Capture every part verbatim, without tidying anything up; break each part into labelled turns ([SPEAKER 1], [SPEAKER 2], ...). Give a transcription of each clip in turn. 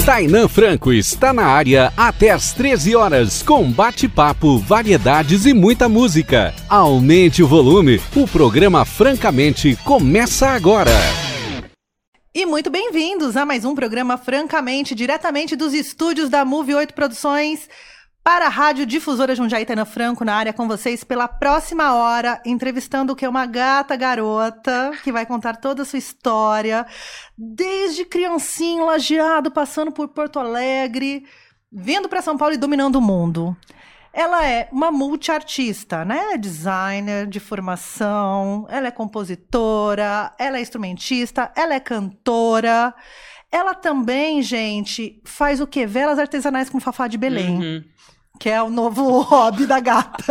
[SPEAKER 1] Tainã Franco está na área até às treze horas, com bate-papo, variedades e muita música. Aumente o volume, o programa Francamente começa agora.
[SPEAKER 2] E muito bem-vindos a mais um programa Francamente, diretamente dos estúdios da Move oito Produções, para a Rádio Difusora Jundiaí. Tainã Franco na área com vocês pela próxima hora, entrevistando o que é uma gata garota, que vai contar toda a sua história, desde criancinho, Lajeado, passando por Porto Alegre, vindo para São Paulo e dominando o mundo. Ela é uma multiartista, né? Designer de formação, ela é compositora, ela é instrumentista, ela é cantora. Ela também, gente, faz o quê? Velas artesanais com Fafá de Belém. Uhum. Que é o novo hobby da gata.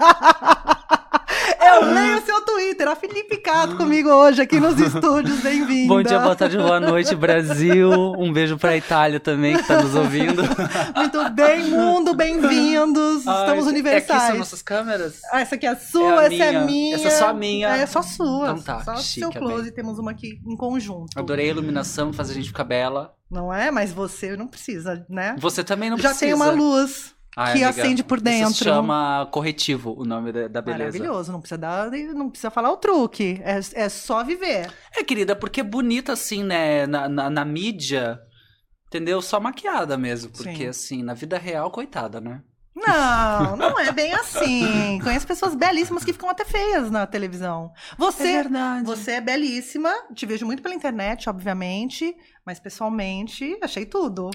[SPEAKER 2] Eu leio o seu Twitter, a Felipe Cato comigo hoje aqui nos estúdios, bem-vinda.
[SPEAKER 3] Bom dia, boa tarde, boa noite, Brasil. Um beijo pra Itália também, que tá nos ouvindo.
[SPEAKER 2] Muito bem, mundo, bem-vindos.
[SPEAKER 3] Ai,
[SPEAKER 2] Estamos universais.
[SPEAKER 3] Aqui são nossas câmeras?
[SPEAKER 2] Ah, essa aqui é a sua,
[SPEAKER 3] é a
[SPEAKER 2] essa
[SPEAKER 3] minha.
[SPEAKER 2] é minha.
[SPEAKER 3] Essa é só a minha.
[SPEAKER 2] É só sua.
[SPEAKER 3] Então tá,
[SPEAKER 2] só
[SPEAKER 3] chique,
[SPEAKER 2] seu close,
[SPEAKER 3] bem.
[SPEAKER 2] Temos uma aqui em conjunto.
[SPEAKER 3] Adorei a iluminação, faz a gente ficar bela.
[SPEAKER 2] Não é? Mas você não precisa, né?
[SPEAKER 3] Você também não
[SPEAKER 2] Já
[SPEAKER 3] precisa.
[SPEAKER 2] tem uma luz.
[SPEAKER 3] Ai,
[SPEAKER 2] que
[SPEAKER 3] amiga,
[SPEAKER 2] acende por dentro.
[SPEAKER 3] Isso se chama corretivo, o nome da, da beleza.
[SPEAKER 2] Maravilhoso, não precisa dar, não precisa falar o truque, é, é só viver.
[SPEAKER 3] É, querida, porque é bonita assim, né, na, na, na mídia, entendeu? Só maquiada mesmo, porque Sim. assim, na vida real, coitada, né?
[SPEAKER 2] Não, não é bem assim. Conheço pessoas belíssimas que ficam até feias na televisão. Você,
[SPEAKER 3] é verdade.
[SPEAKER 2] Você é belíssima, te vejo muito pela internet, obviamente, mas pessoalmente achei tudo.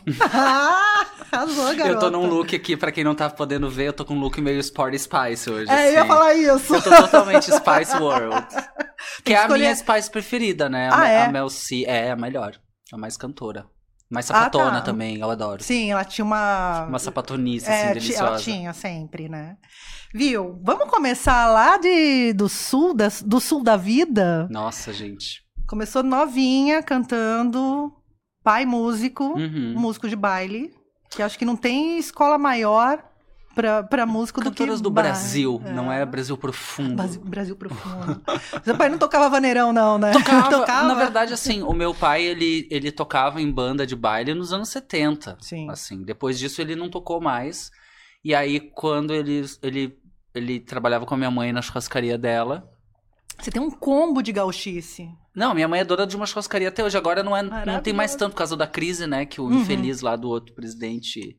[SPEAKER 2] Ah, arrasou, garota.
[SPEAKER 3] Eu tô num look aqui, pra quem não tá podendo ver, eu tô com um look meio Sporty Spice hoje.
[SPEAKER 2] É,
[SPEAKER 3] assim.
[SPEAKER 2] eu ia falar isso.
[SPEAKER 3] Eu tô totalmente Spice World. Que é
[SPEAKER 2] escolher...
[SPEAKER 3] a minha Spice preferida, né?
[SPEAKER 2] Ah,
[SPEAKER 3] a,
[SPEAKER 2] é?
[SPEAKER 3] a Mel C é a melhor, a mais cantora. Mais sapatona
[SPEAKER 2] ah, tá.
[SPEAKER 3] também, eu adoro.
[SPEAKER 2] Sim, ela tinha uma...
[SPEAKER 3] Uma sapatonice,
[SPEAKER 2] é,
[SPEAKER 3] assim, deliciosa.
[SPEAKER 2] Ela tinha sempre, né? Viu? Vamos começar lá de, do, sul da, do sul da vida?
[SPEAKER 3] Nossa, gente.
[SPEAKER 2] Começou novinha, cantando, pai músico,
[SPEAKER 3] uhum.
[SPEAKER 2] músico de baile, que acho que não tem escola maior pra, pra músico do que...
[SPEAKER 3] Cantoras do
[SPEAKER 2] baile.
[SPEAKER 3] Brasil,
[SPEAKER 2] é.
[SPEAKER 3] não é Brasil profundo.
[SPEAKER 2] Brasil, Brasil profundo. Seu pai não tocava vaneirão, não, né?
[SPEAKER 3] Tocava,
[SPEAKER 2] tocava.
[SPEAKER 3] Na verdade, assim, o meu pai, ele, ele tocava em banda de baile nos anos setenta.
[SPEAKER 2] Sim.
[SPEAKER 3] Assim, depois disso, ele não tocou mais. E aí, quando ele, ele, ele trabalhava com a minha mãe na churrascaria dela...
[SPEAKER 2] Você tem um combo de gauchice.
[SPEAKER 3] Não, minha mãe é dona de uma churrascaria até hoje. Agora não, é, não tem mais tanto por causa da crise, né? Que o
[SPEAKER 2] uhum.
[SPEAKER 3] infeliz lá do outro presidente...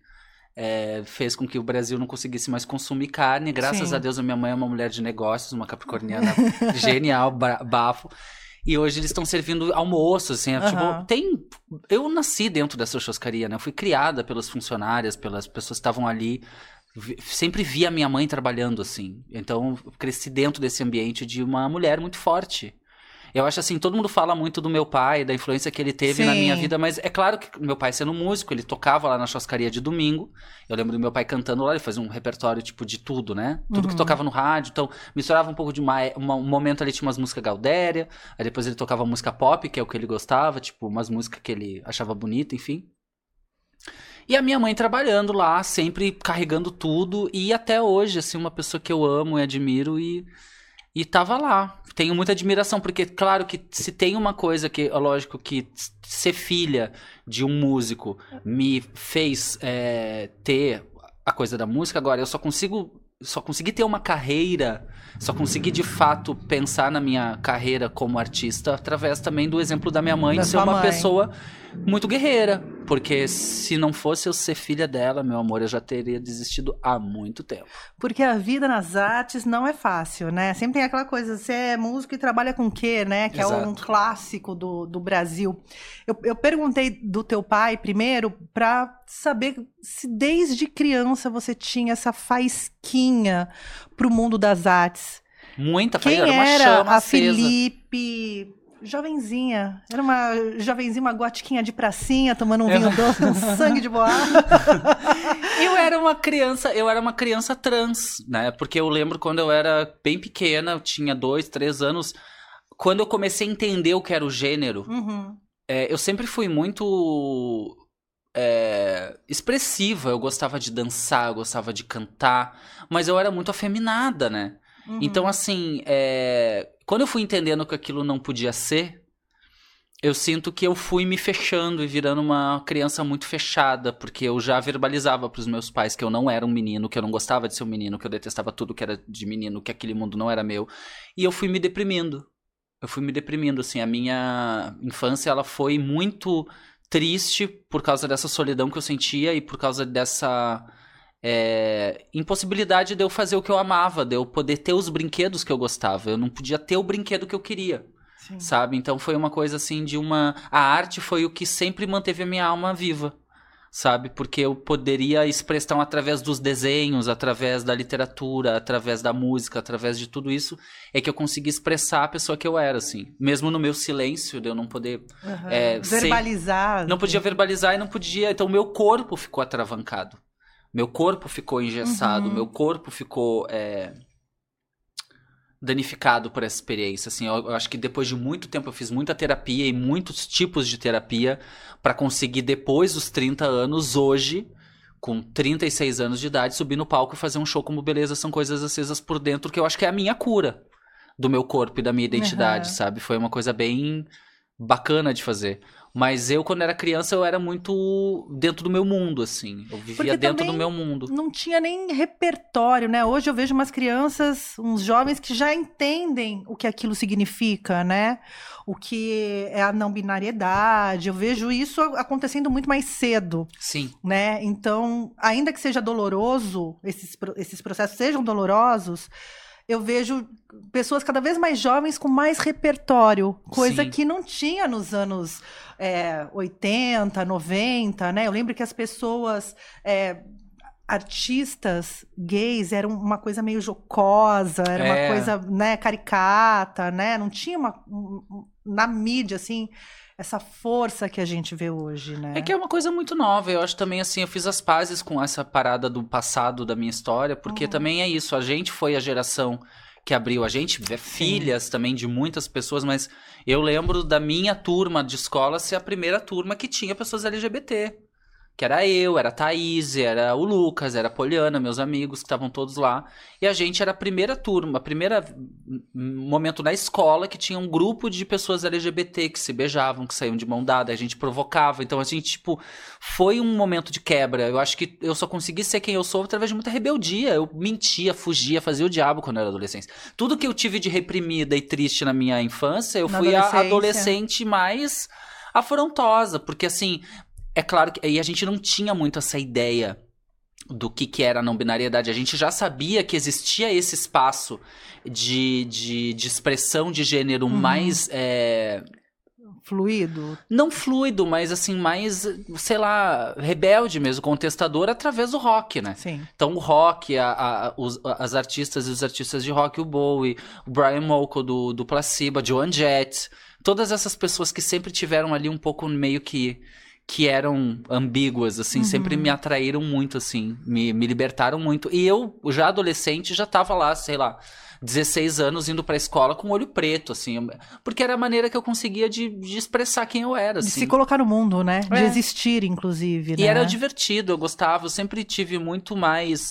[SPEAKER 3] É, fez com que o Brasil não conseguisse mais consumir carne. Graças
[SPEAKER 2] Sim.
[SPEAKER 3] a Deus, a minha mãe é uma mulher de negócios, uma capricorniana genial, bafo. E hoje eles estão servindo almoço, assim. É,
[SPEAKER 2] uhum.
[SPEAKER 3] tipo, tem... Eu nasci dentro dessa churrascaria, né? Eu fui criada pelas funcionárias, pelas pessoas que estavam ali. Sempre vi a minha mãe trabalhando, assim. Então, eu cresci dentro desse ambiente de uma mulher muito forte. Eu acho assim, todo mundo fala muito do meu pai, da influência que ele teve
[SPEAKER 2] Sim.
[SPEAKER 3] na minha vida, mas é claro que meu pai sendo músico, ele tocava lá na churrascaria de domingo. Eu lembro do meu pai cantando lá, ele fazia um repertório tipo de tudo, né? Tudo uhum. que tocava no rádio, então misturava um pouco de uma, uma, um momento ali tinha umas músicas gaudéria, aí depois ele tocava música pop, que é o que ele gostava, tipo umas músicas que ele achava bonita, enfim. E a minha mãe trabalhando lá, sempre carregando tudo, e até hoje, assim, uma pessoa que eu amo e admiro e... E tava lá. Tenho muita admiração, porque, claro, que se tem uma coisa que, é lógico, que ser filha de um músico me fez é, ter a coisa da música, agora eu só consigo, só consegui ter uma carreira, só consegui, de fato, pensar na minha carreira como artista através também do exemplo da minha mãe,
[SPEAKER 2] da
[SPEAKER 3] de ser uma
[SPEAKER 2] mãe.
[SPEAKER 3] pessoa muito guerreira. Porque se não fosse eu ser filha dela, meu amor, eu já teria desistido há muito tempo.
[SPEAKER 2] Porque a vida nas artes não é fácil, né? Sempre tem aquela coisa, você é músico e trabalha com o quê, né? Que Exato. É um clássico do, do Brasil. Eu, eu perguntei do teu pai primeiro pra saber se desde criança você tinha essa faísquinha pro mundo das artes.
[SPEAKER 3] Muita
[SPEAKER 2] Quem
[SPEAKER 3] faísca, era uma
[SPEAKER 2] era
[SPEAKER 3] chama
[SPEAKER 2] a
[SPEAKER 3] acesa.
[SPEAKER 2] Felipe... Jovenzinha, era uma jovenzinha, uma gotiquinha de pracinha, tomando um vinho doce, um sangue de boa.
[SPEAKER 3] Eu era uma criança, eu era uma criança trans, né? Porque eu lembro quando eu era bem pequena, eu tinha dois, três anos, quando eu comecei a entender o que era o gênero, uhum. é, eu sempre fui muito é, expressiva, eu gostava de dançar, eu gostava de cantar, mas eu era muito afeminada, né? Uhum. Então, assim, é, quando eu fui entendendo que aquilo não podia ser, eu sinto que eu fui me fechando e virando uma criança muito fechada, porque eu já verbalizava pros meus pais que eu não era um menino, que eu não gostava de ser um menino, que eu detestava tudo que era de menino, que aquele mundo não era meu. E eu fui me deprimindo. Eu fui me deprimindo, assim. A minha infância, ela foi muito triste por causa dessa solidão que eu sentia e por causa dessa... É, impossibilidade de eu fazer o que eu amava, de eu poder ter os brinquedos que eu gostava. Eu não podia ter o brinquedo que eu queria, Sim. sabe? Então foi uma coisa assim de uma... A arte foi o que sempre manteve a minha alma viva, sabe? Porque eu poderia expressar através dos desenhos, através da literatura, através da música, através de tudo isso, é que eu consegui expressar a pessoa que eu era, assim. Mesmo no meu silêncio, de eu não poder...
[SPEAKER 2] Uhum.
[SPEAKER 3] É,
[SPEAKER 2] verbalizar.
[SPEAKER 3] Ser... Não podia verbalizar e não podia... Então o meu corpo ficou atravancado. Meu corpo ficou engessado, uhum. meu corpo ficou é, danificado por essa experiência. Assim, eu, eu acho que depois de muito tempo eu fiz muita terapia e muitos tipos de terapia para conseguir, depois dos trinta anos, hoje, com trinta e seis anos de idade, subir no palco e fazer um show como Beleza São Coisas Acesas por Dentro, que eu acho que é a minha cura do meu corpo e da minha identidade, uhum. sabe? Foi uma coisa bem bacana de fazer. Mas eu, quando era criança, eu era muito dentro do meu mundo, assim. Eu vivia
[SPEAKER 2] Porque
[SPEAKER 3] dentro do meu mundo.
[SPEAKER 2] Não tinha nem repertório, né? Hoje eu vejo umas crianças, uns jovens que já entendem o que aquilo significa, né? O que é a não binariedade. Eu vejo isso acontecendo muito mais cedo.
[SPEAKER 3] Sim.
[SPEAKER 2] Né? Então, ainda que seja doloroso, esses, esses processos sejam dolorosos, eu vejo pessoas cada vez mais jovens com mais repertório, coisa Sim. que não tinha nos anos é, oitenta, noventa, né? Eu lembro que as pessoas, é, artistas gays, eram uma coisa meio jocosa, era é. uma coisa, né, caricata, né? Não tinha uma, na mídia, assim... essa força que a gente vê hoje, né?
[SPEAKER 3] É que é uma coisa muito nova. Eu acho também, assim, eu fiz as pazes com essa parada do passado da minha história, porque uhum. também é isso. A gente foi a geração que abriu. A gente é filhas Sim. também de muitas pessoas, mas eu lembro da minha turma de escola ser a primeira turma que tinha pessoas L G B T. Que era eu, era a Thaís, era o Lucas, era a Poliana, meus amigos que estavam todos lá. E a gente era a primeira turma, a primeira momento na escola que tinha um grupo de pessoas L G B T que se beijavam, que saíam de mão dada, a gente provocava. Então a gente, tipo, foi um momento de quebra. Eu acho que eu só consegui ser quem eu sou através de muita rebeldia. Eu mentia, fugia, fazia o diabo quando eu era adolescente. Tudo que eu tive de reprimida e triste na minha infância, eu na fui a adolescente mais afrontosa. Porque assim... É claro que e a gente não tinha muito essa ideia do que, que era a não-binariedade. A gente já sabia que existia esse espaço de, de, de expressão de gênero uhum. mais... É...
[SPEAKER 2] Fluido?
[SPEAKER 3] Não fluido, mas assim, mais, sei lá, rebelde mesmo, contestador através do rock, né?
[SPEAKER 2] Sim.
[SPEAKER 3] Então o rock, a, a, os, as artistas e os artistas de rock, o Bowie, o Brian Molko do, do Placebo, a Joan Jett, todas essas pessoas que sempre tiveram ali um pouco meio que... que eram ambíguas, assim, uhum. sempre me atraíram muito, assim, me, me libertaram muito. E eu, já adolescente, já tava lá, sei lá, dezesseis anos, indo pra escola com o olho preto, assim, porque era a maneira que eu conseguia de, de expressar quem eu era, assim.
[SPEAKER 2] De se colocar no mundo, né? É. De existir, inclusive, né?
[SPEAKER 3] E era divertido, eu gostava, eu sempre tive muito mais...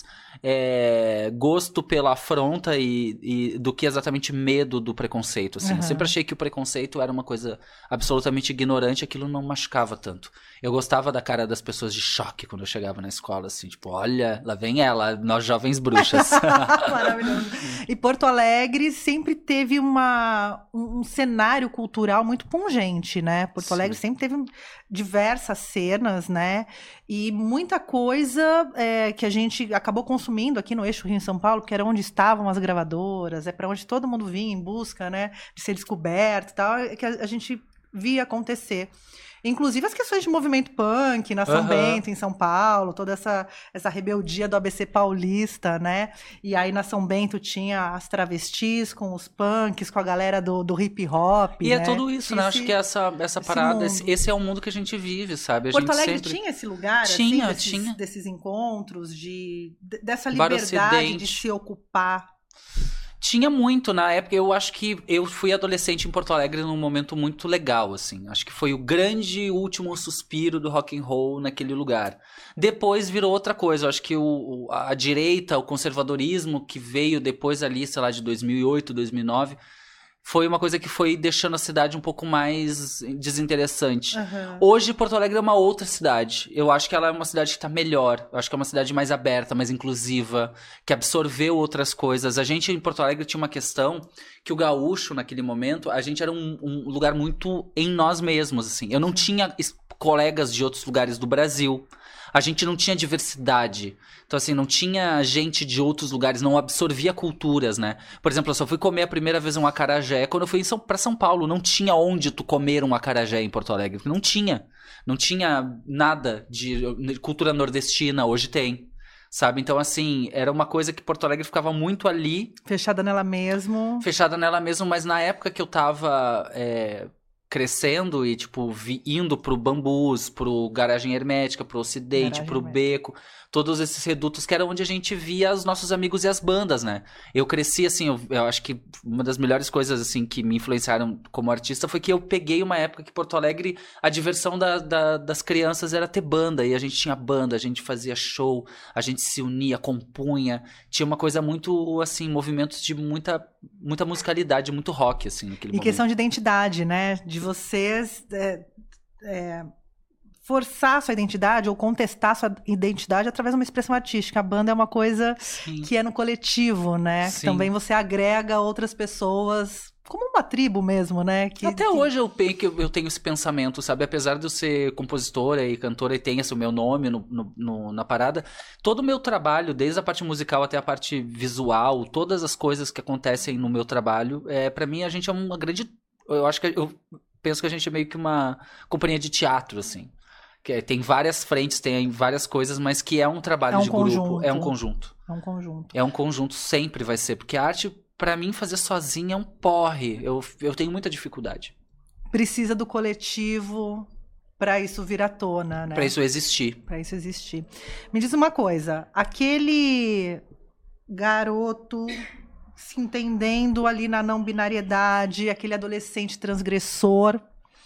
[SPEAKER 3] É, gosto pela afronta e, e do que exatamente medo do preconceito, assim. Uhum. Eu sempre achei que o preconceito era uma coisa absolutamente ignorante, aquilo não machucava tanto. Eu gostava da cara das pessoas de choque quando eu chegava na escola, assim, tipo, olha, lá vem ela, nós jovens bruxas.
[SPEAKER 2] Maravilhoso. E Porto Alegre sempre teve uma, um, um cenário cultural muito pungente, né? Porto Sim. Alegre sempre teve diversas cenas, né? E muita coisa é, que a gente acabou consumindo aqui no eixo Rio-São Paulo, porque era onde estavam as gravadoras, é para onde todo mundo vinha em busca, né, de ser descoberto e tal, é que a, a gente via acontecer. Inclusive as questões de movimento punk na São uhum. Bento, em São Paulo, toda essa, essa rebeldia do A B C paulista, né? E aí na São Bento tinha as travestis com os punks, com a galera do, do hip hop.
[SPEAKER 3] E
[SPEAKER 2] né?
[SPEAKER 3] é tudo isso, esse, né? Acho que essa, essa parada, esse, esse é o mundo que a gente vive, sabe? A
[SPEAKER 2] Porto
[SPEAKER 3] gente
[SPEAKER 2] Alegre
[SPEAKER 3] sempre...
[SPEAKER 2] tinha esse lugar,
[SPEAKER 3] tinha,
[SPEAKER 2] assim, desses,
[SPEAKER 3] tinha.
[SPEAKER 2] desses encontros, de, dessa liberdade de se ocupar.
[SPEAKER 3] Tinha muito na época, eu acho que eu fui adolescente em Porto Alegre num momento muito legal, assim. Acho que foi o grande último suspiro do rock and roll naquele lugar. Depois virou outra coisa, eu acho que o, a direita, o conservadorismo que veio depois ali, sei lá, de dois mil e oito, dois mil e nove, foi uma coisa que foi deixando a cidade um pouco mais desinteressante.
[SPEAKER 2] Uhum.
[SPEAKER 3] Hoje, Porto Alegre é uma outra cidade. Eu acho que ela é uma cidade que tá melhor. Eu acho que é uma cidade mais aberta, mais inclusiva, que absorveu outras coisas. A gente, em Porto Alegre, tinha uma questão que o gaúcho, naquele momento, a gente era um, um lugar muito em nós mesmos, assim. Eu não tinha colegas de outros lugares do Brasil. A gente não tinha diversidade. Então, assim, não tinha gente de outros lugares, não absorvia culturas, né? Por exemplo, eu só fui comer a primeira vez um acarajé quando eu fui em São, pra São Paulo. Não tinha onde tu comer um acarajé em Porto Alegre. Não tinha. Não tinha nada de cultura nordestina. Hoje tem. Sabe? Então, assim, era uma coisa que Porto Alegre ficava muito ali.
[SPEAKER 2] Fechada nela mesmo.
[SPEAKER 3] Fechada nela mesmo, mas na época que eu tava... É... crescendo e, tipo, vi, indo pro Bambus, pro Garagem Hermética, pro Ocidente,
[SPEAKER 2] Garagem
[SPEAKER 3] pro
[SPEAKER 2] Hermética.
[SPEAKER 3] Beco, todos esses redutos que era onde a gente via os nossos amigos e as bandas, né? Eu cresci, assim, eu, eu acho que uma das melhores coisas, assim, que me influenciaram como artista foi que eu peguei uma época que Porto Alegre, a diversão da, da, das crianças era ter banda, e a gente tinha banda, a gente fazia show, a gente se unia, compunha, tinha uma coisa muito, assim, movimentos de muita, muita musicalidade, muito rock, assim, naquele
[SPEAKER 2] E
[SPEAKER 3] momento.
[SPEAKER 2] questão de identidade, né? De vocês é, é, forçar a sua identidade ou contestar a sua identidade através de uma expressão artística. A banda é uma coisa
[SPEAKER 3] Sim.
[SPEAKER 2] que é no coletivo, né?
[SPEAKER 3] Sim.
[SPEAKER 2] Também você agrega outras pessoas, como uma tribo mesmo, né? Que,
[SPEAKER 3] Até
[SPEAKER 2] que...
[SPEAKER 3] hoje eu, pe- que eu eu tenho esse pensamento, sabe? Apesar de eu ser compositora e cantora e tenha esse o meu nome no, no- no- na parada, todo o meu trabalho, desde a parte musical até a parte visual, todas as coisas que acontecem no meu trabalho, é, para mim a gente é uma grande... Eu acho que eu penso que a gente é meio que uma companhia de teatro, assim. Que é- tem várias frentes, tem várias coisas, mas que é um trabalho
[SPEAKER 2] É um
[SPEAKER 3] de grupo.
[SPEAKER 2] conjunto.
[SPEAKER 3] É um conjunto.
[SPEAKER 2] É um conjunto.
[SPEAKER 3] É um conjunto, sempre vai ser. Porque a arte, pra mim, fazer sozinha é um porre. Eu, eu tenho muita dificuldade.
[SPEAKER 2] Precisa do coletivo para isso vir à tona, né?
[SPEAKER 3] Pra isso existir.
[SPEAKER 2] Para isso existir. Me diz uma coisa, aquele garoto se entendendo ali na não binariedade, aquele adolescente transgressor,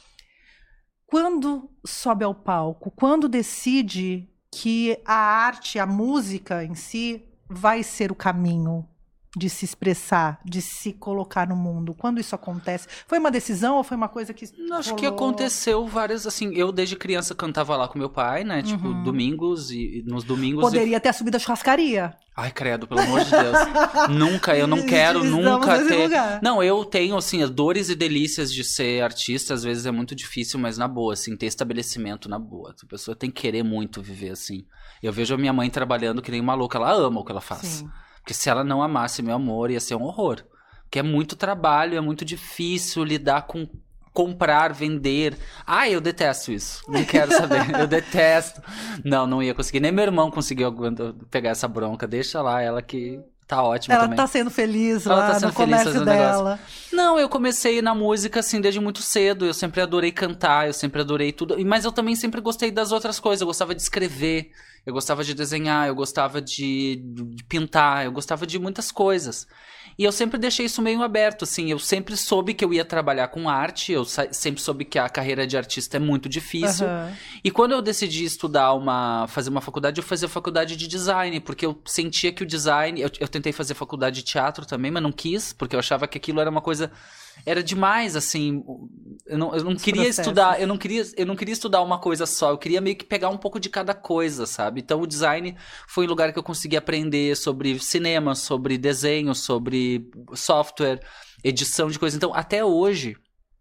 [SPEAKER 2] quando sobe ao palco, quando decide que a arte, a música em si, vai ser o caminho de se expressar, de se colocar no mundo? Quando isso acontece? Foi uma decisão ou foi uma coisa que
[SPEAKER 3] Acho que
[SPEAKER 2] rolou?
[SPEAKER 3] aconteceu várias, assim, eu desde criança cantava lá com meu pai, né, tipo,
[SPEAKER 2] Uhum.
[SPEAKER 3] domingos e e nos domingos...
[SPEAKER 2] Poderia ter subido a churrascaria.
[SPEAKER 3] Ai, credo, pelo amor de Deus. Nunca, eu não quero
[SPEAKER 2] Estamos
[SPEAKER 3] nunca
[SPEAKER 2] nesse
[SPEAKER 3] ter...
[SPEAKER 2] lugar.
[SPEAKER 3] Não, eu tenho, assim, as dores e delícias de ser artista, às vezes é muito difícil, mas na boa, assim, ter estabelecimento na boa. A pessoa tem que querer muito viver, assim. Eu vejo a minha mãe trabalhando que nem uma louca, ela ama o que ela faz.
[SPEAKER 2] Sim.
[SPEAKER 3] Porque se ela não amasse meu amor, ia ser um horror. Porque é muito trabalho, é muito difícil lidar com comprar, vender. Ai, eu detesto isso. Não quero saber. Eu detesto. Não, não ia conseguir. Nem meu irmão conseguiu aguentar- pegar essa bronca. Deixa lá, ela que tá ótima
[SPEAKER 2] Ela
[SPEAKER 3] também.
[SPEAKER 2] tá sendo feliz
[SPEAKER 3] Ela
[SPEAKER 2] lá
[SPEAKER 3] tá sendo
[SPEAKER 2] no
[SPEAKER 3] feliz
[SPEAKER 2] comércio
[SPEAKER 3] fazendo
[SPEAKER 2] dela.
[SPEAKER 3] Não, eu comecei na música, assim, desde muito cedo. Eu sempre adorei cantar, eu sempre adorei tudo. Mas eu também sempre gostei das outras coisas. Eu gostava de escrever, eu gostava de desenhar, eu gostava de, de pintar, eu gostava de muitas coisas. E eu sempre deixei isso meio aberto, assim. Eu sempre soube que eu ia trabalhar com arte, eu sa- sempre soube que a carreira de artista é muito difícil.
[SPEAKER 2] Aham.
[SPEAKER 3] E quando eu decidi estudar uma, fazer uma faculdade, eu fazia faculdade de design, porque eu sentia que o design, eu, eu tentei fazer faculdade de teatro também, mas não quis, porque eu achava que aquilo era uma coisa, era demais, assim, eu não, eu não
[SPEAKER 2] Os
[SPEAKER 3] queria
[SPEAKER 2] processos.
[SPEAKER 3] estudar, eu não queria, eu não queria estudar uma coisa só, eu queria meio que pegar um pouco de cada coisa, sabe? Então o design foi um lugar que eu consegui aprender sobre cinema, sobre desenho, sobre software, edição de coisas. Então até hoje,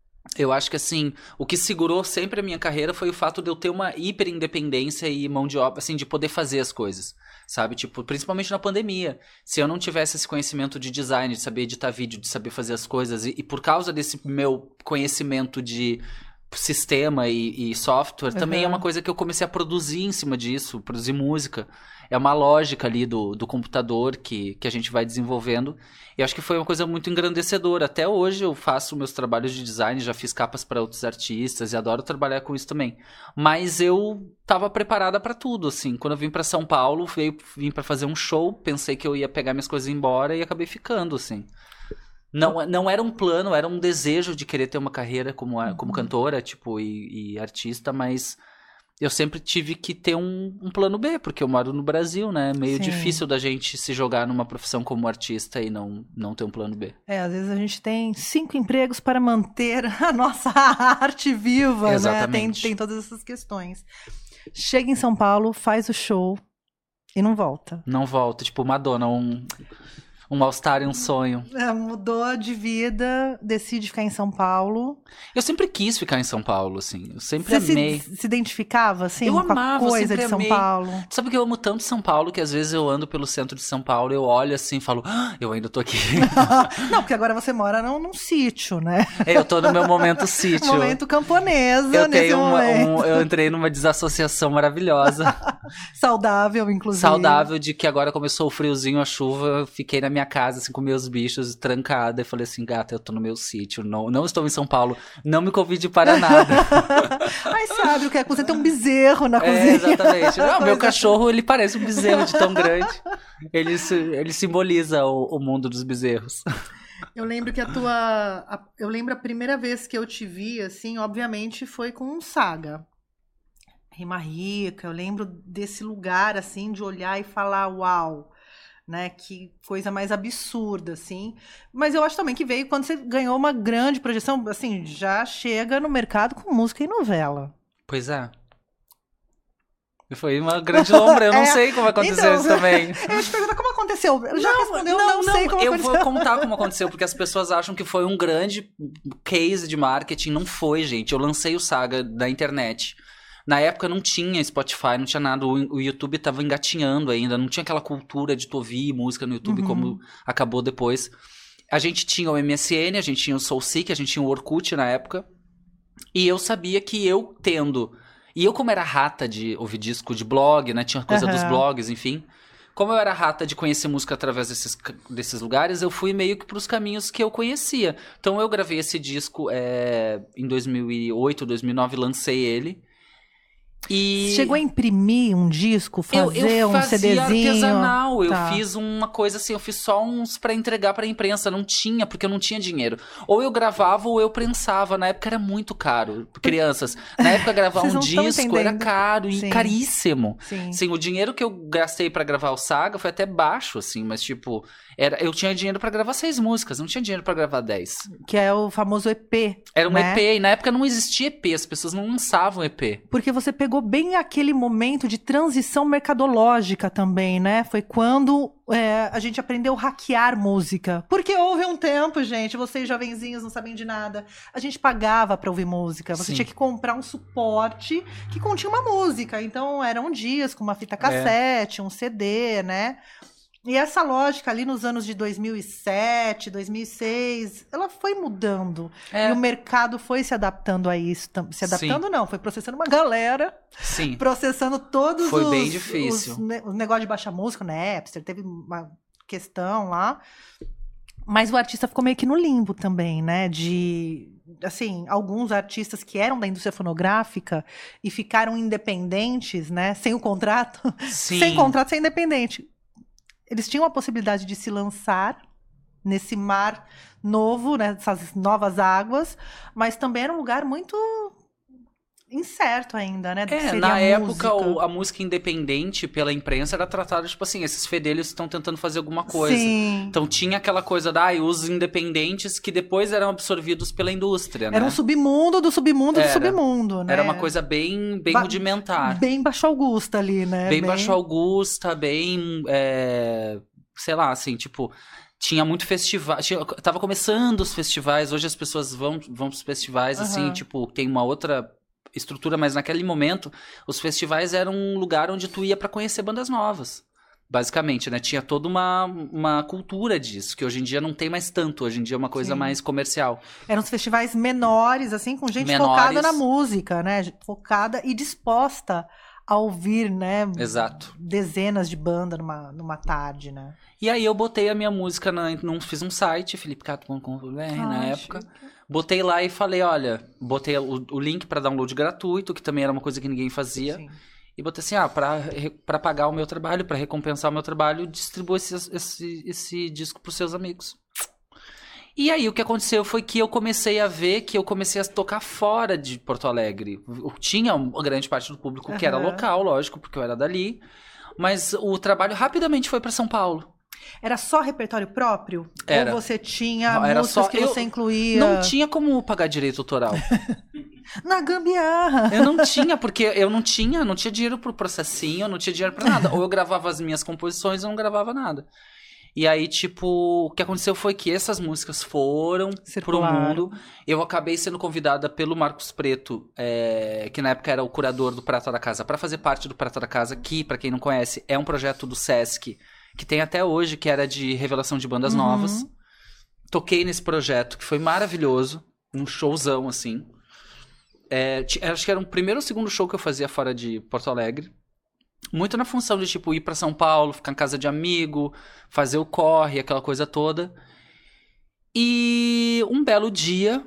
[SPEAKER 3] eu acho que, assim, o que segurou sempre a minha carreira foi o fato de eu ter uma hiper independência e mão de obra, assim, de poder fazer as coisas, sabe? Tipo, principalmente na pandemia. Se eu não tivesse esse conhecimento de design, de saber editar vídeo, de saber fazer as coisas, e, e por causa desse meu conhecimento de sistema e, e software, também
[SPEAKER 2] Uhum.
[SPEAKER 3] é uma coisa que eu comecei a produzir em cima disso, produzir música. É uma lógica ali do, do computador que, que a gente vai desenvolvendo. E acho que foi uma coisa muito engrandecedora. Até hoje eu faço meus trabalhos de design, já fiz capas para outros artistas e adoro trabalhar com isso também. Mas eu tava preparada para tudo, assim. Quando eu vim para São Paulo, veio, vim para fazer um show, pensei que eu ia pegar minhas coisas e ir embora e acabei ficando, assim. Não, não era um plano, era um desejo de querer ter uma carreira como, a- como cantora, tipo, e, e artista, mas eu sempre tive que ter um, um plano B, porque eu moro no Brasil, né? É meio
[SPEAKER 2] Sim.
[SPEAKER 3] difícil da gente se jogar numa profissão como artista e não, não ter um plano B.
[SPEAKER 2] É, às vezes a gente tem cinco empregos para manter a nossa arte viva,
[SPEAKER 3] Exatamente.
[SPEAKER 2] né? Tem, tem todas essas questões. Chega em São Paulo, faz o show e não volta.
[SPEAKER 3] Não volta, tipo Madonna, um, um All-Star e um sonho.
[SPEAKER 2] É, mudou de vida, decide ficar em São Paulo.
[SPEAKER 3] Eu sempre quis ficar em São Paulo, assim. Eu sempre
[SPEAKER 2] Você
[SPEAKER 3] amei.
[SPEAKER 2] se, se identificava, assim,
[SPEAKER 3] Eu
[SPEAKER 2] com
[SPEAKER 3] amava,
[SPEAKER 2] a
[SPEAKER 3] eu
[SPEAKER 2] coisa
[SPEAKER 3] sempre
[SPEAKER 2] de São
[SPEAKER 3] amei.
[SPEAKER 2] Paulo?
[SPEAKER 3] Sabe que eu amo tanto São Paulo que às vezes eu ando pelo centro de São Paulo, eu olho assim e falo, ah, eu ainda tô aqui.
[SPEAKER 2] Não, porque agora você mora num, num sítio, né?
[SPEAKER 3] Eu tô no meu momento sítio.
[SPEAKER 2] Momento camponesa
[SPEAKER 3] Eu
[SPEAKER 2] nesse
[SPEAKER 3] tenho uma,
[SPEAKER 2] momento.
[SPEAKER 3] um, eu entrei numa desassociação maravilhosa.
[SPEAKER 2] Saudável, inclusive.
[SPEAKER 3] Saudável de que agora começou o friozinho, a chuva, eu fiquei na minha casa, assim, com meus bichos, trancada, e falei assim, gata, eu tô no meu sítio, não, não estou em São Paulo, não me convide para nada.
[SPEAKER 2] Aí você abre o que é a cozinha, tem um bezerro na
[SPEAKER 3] É,
[SPEAKER 2] cozinha.
[SPEAKER 3] exatamente. Não, meu cachorro, ele parece um bezerro de tão grande. Ele, se- ele simboliza o, o mundo dos bezerros.
[SPEAKER 2] Eu lembro que a tua... a- eu lembro a primeira vez que eu te vi, assim, obviamente, foi com um Saga. Rima Rica, eu lembro desse lugar, assim, de olhar e falar, uau, né, que coisa mais absurda, assim. Mas eu acho também que veio quando você ganhou uma grande projeção, assim, já chega no mercado com música e novela.
[SPEAKER 3] Pois é. Foi uma grande lombra, eu não
[SPEAKER 2] É,
[SPEAKER 3] sei como aconteceu
[SPEAKER 2] então,
[SPEAKER 3] isso também.
[SPEAKER 2] Eu ia te perguntar como aconteceu. Eu já respondeu, não, não, sei como
[SPEAKER 3] eu
[SPEAKER 2] aconteceu.
[SPEAKER 3] vou contar como aconteceu, porque as pessoas acham que foi um grande case de marketing. Não foi, gente. Eu lancei o Saga da internet. Na época não tinha Spotify, não tinha nada. O, o YouTube tava engatinhando ainda. Não tinha aquela cultura de tu ouvir música no YouTube
[SPEAKER 2] Uhum.
[SPEAKER 3] como acabou depois. A gente tinha o M S N, a gente tinha o SoulSeek, a gente tinha o Orkut na época. E eu sabia que eu tendo... E eu, como era rata de ouvir disco de blog, né? Tinha coisa
[SPEAKER 2] Aham.
[SPEAKER 3] dos blogs, enfim. Como eu era rata de conhecer música através desses, desses lugares, eu fui meio que pros caminhos que eu conhecia. Então eu gravei esse disco é, em dois mil e oito, dois mil e nove, lancei ele. E...
[SPEAKER 2] Chegou a imprimir um disco,
[SPEAKER 3] Eu,
[SPEAKER 2] fazer
[SPEAKER 3] eu
[SPEAKER 2] um
[SPEAKER 3] fazia
[SPEAKER 2] CDzinho?
[SPEAKER 3] artesanal, eu
[SPEAKER 2] Tá.
[SPEAKER 3] fiz uma coisa assim, eu fiz só uns pra entregar pra imprensa, não tinha, porque eu não tinha dinheiro. Ou eu gravava ou eu prensava, na época era muito caro, crianças. Na época gravar
[SPEAKER 2] Vocês
[SPEAKER 3] um
[SPEAKER 2] não tão
[SPEAKER 3] disco era
[SPEAKER 2] entendendo.
[SPEAKER 3] caro e
[SPEAKER 2] Sim.
[SPEAKER 3] caríssimo.
[SPEAKER 2] Sim.
[SPEAKER 3] Sim, o dinheiro que eu gastei pra gravar o Saga foi até baixo, assim, mas tipo, era, eu tinha dinheiro pra gravar seis músicas, não tinha dinheiro pra gravar dez.
[SPEAKER 2] Que é o famoso E P.
[SPEAKER 3] Era um
[SPEAKER 2] né?
[SPEAKER 3] E P, e na época não existia E P, as pessoas não lançavam E P.
[SPEAKER 2] Porque você pegou bem aquele momento de transição mercadológica também, né? Foi quando é, a gente aprendeu a hackear música. Porque houve um tempo, gente, vocês jovenzinhos não sabem de nada, a gente pagava pra ouvir música. Você
[SPEAKER 3] Sim.
[SPEAKER 2] tinha que comprar um suporte que continha uma música. Então era um disco, uma fita cassete, um C D, né? E essa lógica ali nos anos de dois mil e sete, dois mil e seis, ela foi mudando.
[SPEAKER 3] É.
[SPEAKER 2] E o mercado foi se adaptando a isso. tam- Se adaptando
[SPEAKER 3] Sim.
[SPEAKER 2] não, foi processando uma galera,
[SPEAKER 3] Sim.
[SPEAKER 2] processando todos
[SPEAKER 3] Foi
[SPEAKER 2] os...
[SPEAKER 3] bem difícil.
[SPEAKER 2] Os, ne- os negócios de baixar música, né? Napster, teve uma questão lá. Mas o artista ficou meio que no limbo também, né? De... Assim, alguns artistas que eram da indústria fonográfica e ficaram independentes, né? Sem o contrato.
[SPEAKER 3] Sim.
[SPEAKER 2] Sem contrato, sem independente. Eles tinham a possibilidade de se lançar nesse mar novo, né, nessas novas águas, mas também era um lugar muito incerto ainda, né? do que
[SPEAKER 3] É,
[SPEAKER 2] seria
[SPEAKER 3] na
[SPEAKER 2] a
[SPEAKER 3] época
[SPEAKER 2] música.
[SPEAKER 3] o- a música independente pela imprensa era tratada tipo assim, esses fedelhos estão tentando fazer alguma coisa.
[SPEAKER 2] Sim.
[SPEAKER 3] Então tinha aquela coisa da, ah, os independentes que depois eram absorvidos pela indústria, né?
[SPEAKER 2] Era um submundo do submundo
[SPEAKER 3] Era.
[SPEAKER 2] do submundo, né?
[SPEAKER 3] Era uma coisa bem, bem
[SPEAKER 2] Ba-
[SPEAKER 3] rudimentar.
[SPEAKER 2] Bem Baixo Augusta ali, né?
[SPEAKER 3] Bem Baixo Augusta, bem, é, sei lá, assim, tipo, tinha muito festival, tinha, tava começando os festivais, hoje as pessoas vão, vão pros festivais, assim,
[SPEAKER 2] Aham.
[SPEAKER 3] tipo, tem uma outra estrutura, mas naquele momento, os festivais eram um lugar onde tu ia pra conhecer bandas novas, basicamente, né, tinha toda uma, uma cultura disso, que hoje em dia não tem mais tanto, hoje em dia é uma coisa
[SPEAKER 2] Sim.
[SPEAKER 3] mais comercial.
[SPEAKER 2] Eram os festivais menores, assim, com gente
[SPEAKER 3] Menores.
[SPEAKER 2] focada na música, né? Gente focada e disposta a ouvir, né?
[SPEAKER 3] Exato.
[SPEAKER 2] Dezenas de bandas numa, numa tarde, né?
[SPEAKER 3] E aí eu botei a minha música, na, num, fiz um site, felipe cato ponto com ponto b r na
[SPEAKER 2] Ai,
[SPEAKER 3] época.
[SPEAKER 2] chique.
[SPEAKER 3] Botei lá e falei, olha, botei o, o link pra download gratuito, que também era uma coisa que ninguém fazia.
[SPEAKER 2] Sim.
[SPEAKER 3] E botei assim, ah, pra, re- pra pagar o meu trabalho, pra recompensar o meu trabalho, distribua esse, esse, esse disco pros seus amigos. E aí o que aconteceu foi que eu comecei a ver que eu comecei a tocar fora de Porto Alegre. Eu tinha uma grande parte do público que era
[SPEAKER 2] Aham.
[SPEAKER 3] local, lógico, porque eu era dali. Mas o trabalho rapidamente foi pra São Paulo.
[SPEAKER 2] Era só repertório próprio?
[SPEAKER 3] Era.
[SPEAKER 2] Ou você tinha
[SPEAKER 3] Era
[SPEAKER 2] músicas
[SPEAKER 3] só-
[SPEAKER 2] que
[SPEAKER 3] eu
[SPEAKER 2] você incluía?
[SPEAKER 3] Não tinha como pagar direito autoral.
[SPEAKER 2] Na gambiarra.
[SPEAKER 3] Eu não tinha, porque eu não tinha, não tinha dinheiro pro processinho, eu não tinha dinheiro pra nada. Ou eu gravava as minhas composições ou não gravava nada. E aí, tipo, o que aconteceu foi que essas músicas foram pro
[SPEAKER 2] Circularam.
[SPEAKER 3] mundo. Eu acabei sendo convidada pelo Marcos Preto, é, que na época era o curador do Prata da Casa, pra fazer parte do Prata da Casa, que, pra quem não conhece, é um projeto do Sesc, que tem até hoje, que era de revelação de bandas
[SPEAKER 2] Uhum.
[SPEAKER 3] novas. Toquei nesse projeto, que foi maravilhoso. Um showzão, assim. É, ti- acho que era o primeiro ou segundo show que eu fazia fora de Porto Alegre. Muito na função de, tipo, ir pra São Paulo, ficar em casa de amigo, fazer o corre, aquela coisa toda. E um belo dia,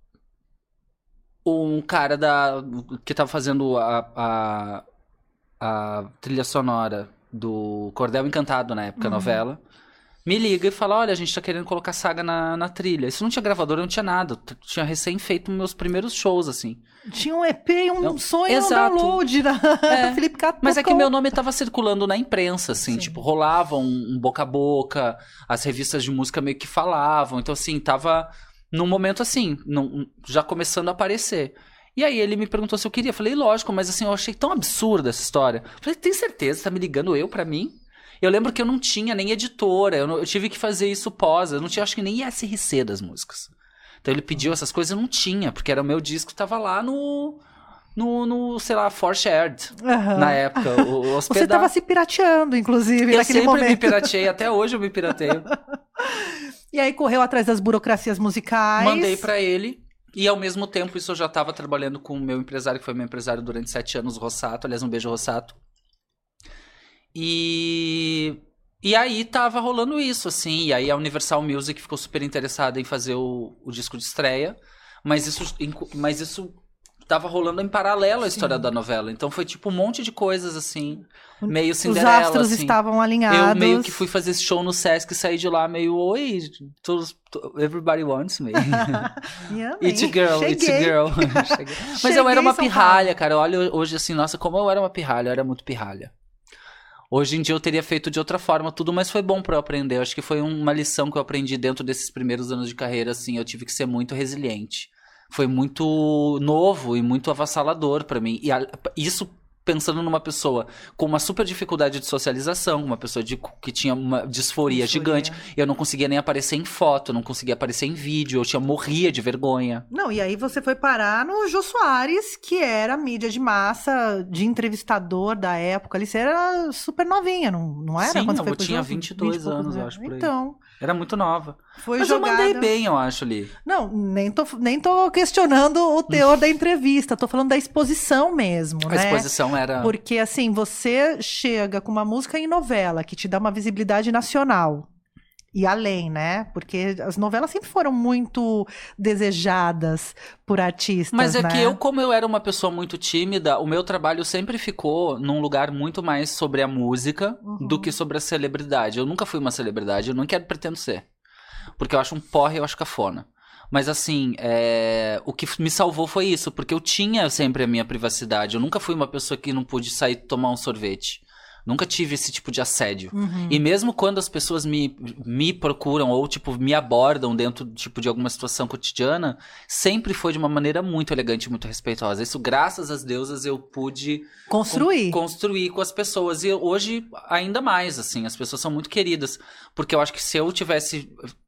[SPEAKER 3] um cara da, que tava fazendo a, a, a trilha sonora do Cordel Encantado, na época, a novela, me liga e fala, olha, a gente tá querendo colocar Saga na, na trilha. Isso não tinha gravadora, não tinha nada. Eu tinha recém feito meus primeiros shows, assim.
[SPEAKER 2] Tinha um E P e um
[SPEAKER 3] Não,
[SPEAKER 2] sonho
[SPEAKER 3] exato.
[SPEAKER 2] no download da
[SPEAKER 3] É,
[SPEAKER 2] Felipe Cato.
[SPEAKER 3] Mas é que
[SPEAKER 2] tocou.
[SPEAKER 3] meu nome tava circulando na imprensa, assim,
[SPEAKER 2] Sim.
[SPEAKER 3] tipo, rolava um, um boca a boca, as revistas de música meio que falavam, então assim, tava num momento assim, num- já começando a aparecer. E aí ele me perguntou se eu queria, eu falei, lógico, mas assim, eu achei tão absurda essa história. Eu falei, tem certeza, tá me ligando eu pra mim? Eu lembro que eu não tinha nem editora, eu, não- eu tive que fazer isso pós, eu não tinha, acho que nem I S R C das músicas. Então ele pediu essas coisas, eu não tinha, porque era o meu disco, tava lá no... No, no, sei lá, For Shared,
[SPEAKER 2] Aham.
[SPEAKER 3] na época, o, o
[SPEAKER 2] Você
[SPEAKER 3] hospedar.
[SPEAKER 2] tava se pirateando, inclusive,
[SPEAKER 3] Eu
[SPEAKER 2] naquele
[SPEAKER 3] sempre
[SPEAKER 2] momento.
[SPEAKER 3] me pirateei, até hoje eu me pirateio.
[SPEAKER 2] E aí correu atrás das burocracias musicais.
[SPEAKER 3] Mandei pra ele, e ao mesmo tempo isso eu já tava trabalhando com o meu empresário, que foi meu empresário durante sete anos, o Rossato, aliás, um beijo, Rossato. E... E aí tava rolando isso, assim, e aí a Universal Music ficou super interessada em fazer o, o disco de estreia, mas isso, mas isso tava rolando em paralelo à história da novela, então foi tipo um monte de coisas, assim, meio
[SPEAKER 2] Os
[SPEAKER 3] Cinderela,
[SPEAKER 2] astros
[SPEAKER 3] assim.
[SPEAKER 2] estavam alinhados.
[SPEAKER 3] Eu meio que fui fazer esse show no Sesc e saí de lá meio, oi, todos, to- everybody wants me.
[SPEAKER 2] Me amei.
[SPEAKER 3] It's a girl,
[SPEAKER 2] Cheguei.
[SPEAKER 3] it's a girl. Cheguei. Mas
[SPEAKER 2] Cheguei
[SPEAKER 3] eu era uma
[SPEAKER 2] em São
[SPEAKER 3] pirralha, cara. Olha hoje assim, nossa, como eu era uma pirralha, eu era muito pirralha. Hoje em dia eu teria feito de outra forma tudo, mas foi bom pra eu aprender. Eu acho que foi uma lição que eu aprendi dentro desses primeiros anos de carreira, assim. Eu tive que ser muito resiliente. Foi muito novo e muito avassalador pra mim. E a- isso pensando numa pessoa com uma super dificuldade de socialização, uma pessoa de- que tinha uma disforia,
[SPEAKER 2] Disforia.
[SPEAKER 3] gigante. Eu não conseguia nem aparecer em foto, eu não conseguia aparecer em vídeo. Eu tinha, morria de vergonha.
[SPEAKER 2] Não, e aí você foi parar no Jô Soares, que era mídia de massa, de entrevistador da época. Ali você era super novinha, não, não era?
[SPEAKER 3] Sim,
[SPEAKER 2] Quando você
[SPEAKER 3] eu
[SPEAKER 2] foi pro
[SPEAKER 3] tinha
[SPEAKER 2] Jô?
[SPEAKER 3] vinte e dois
[SPEAKER 2] vinte poucos
[SPEAKER 3] anos, eu
[SPEAKER 2] anos.
[SPEAKER 3] acho, por aí.
[SPEAKER 2] Então,
[SPEAKER 3] Era muito nova.
[SPEAKER 2] foi
[SPEAKER 3] Mas
[SPEAKER 2] jogada...
[SPEAKER 3] eu mandei bem, eu acho, ali.
[SPEAKER 2] Não, nem tô, nem tô questionando o teor da entrevista, tô falando da exposição mesmo,
[SPEAKER 3] A
[SPEAKER 2] né?
[SPEAKER 3] exposição era...
[SPEAKER 2] Porque, assim, você chega com uma música em novela que te dá uma visibilidade nacional. E além, né? Porque as novelas sempre foram muito desejadas por artistas,
[SPEAKER 3] Mas é
[SPEAKER 2] né?
[SPEAKER 3] que eu, como eu era uma pessoa muito tímida, o meu trabalho sempre ficou num lugar muito mais sobre a música
[SPEAKER 2] Uhum.
[SPEAKER 3] do que sobre a celebridade. Eu nunca fui uma celebridade, eu não quero pretendo ser. Porque eu acho um porre, eu acho cafona. Mas assim, é, o que me salvou foi isso, porque eu tinha sempre a minha privacidade. Eu nunca fui uma pessoa que não pude sair tomar um sorvete. Nunca tive esse tipo de assédio.
[SPEAKER 2] Uhum.
[SPEAKER 3] E mesmo quando as pessoas me, me procuram ou, tipo, me abordam dentro, tipo, de alguma situação cotidiana, sempre foi de uma maneira muito elegante, muito respeitosa. Isso, graças às deusas, eu pude
[SPEAKER 2] Construir.
[SPEAKER 3] con- construir com as pessoas. E hoje, ainda mais, assim, as pessoas são muito queridas. Porque eu acho que se eu tivesse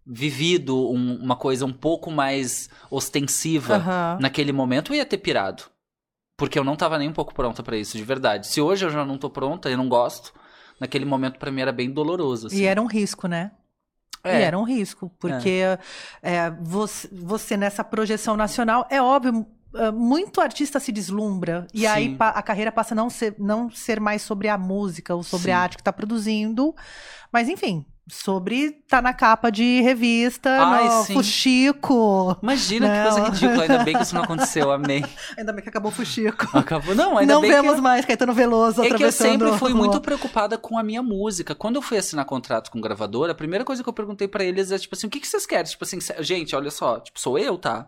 [SPEAKER 3] vivido um- uma coisa um pouco mais ostensiva
[SPEAKER 2] Aham.
[SPEAKER 3] naquele momento, eu ia ter pirado. Porque eu não tava nem um pouco pronta pra isso, de verdade. Se hoje eu já não tô pronta, eu não gosto, naquele momento pra mim era bem doloroso, assim.
[SPEAKER 2] E era um risco, né?
[SPEAKER 3] É.
[SPEAKER 2] E era um risco, porque é, você, você nessa projeção nacional, é óbvio, é, muito artista se deslumbra, e
[SPEAKER 3] Sim.
[SPEAKER 2] aí pa- a carreira passa a não ser, não ser mais sobre a música ou sobre
[SPEAKER 3] Sim.
[SPEAKER 2] a arte que está produzindo, mas enfim, sobre tá na capa de revista,
[SPEAKER 3] Ai,
[SPEAKER 2] no
[SPEAKER 3] sim.
[SPEAKER 2] Fuxico.
[SPEAKER 3] Imagina que
[SPEAKER 2] Não.
[SPEAKER 3] coisa ridícula, ainda bem que isso não aconteceu, amei.
[SPEAKER 2] Ainda bem que acabou o Fuxico.
[SPEAKER 3] Acabou, não, ainda
[SPEAKER 2] Não
[SPEAKER 3] bem
[SPEAKER 2] vemos
[SPEAKER 3] que...
[SPEAKER 2] mais Caetano Veloso
[SPEAKER 3] É que eu
[SPEAKER 2] atravessando
[SPEAKER 3] sempre fui
[SPEAKER 2] a rua.
[SPEAKER 3] muito preocupada com a minha música. Quando eu fui assinar contrato com gravadora, a primeira coisa que eu perguntei pra eles é, tipo assim, o que, que vocês querem? Tipo assim, gente, olha só, tipo, sou eu, tá?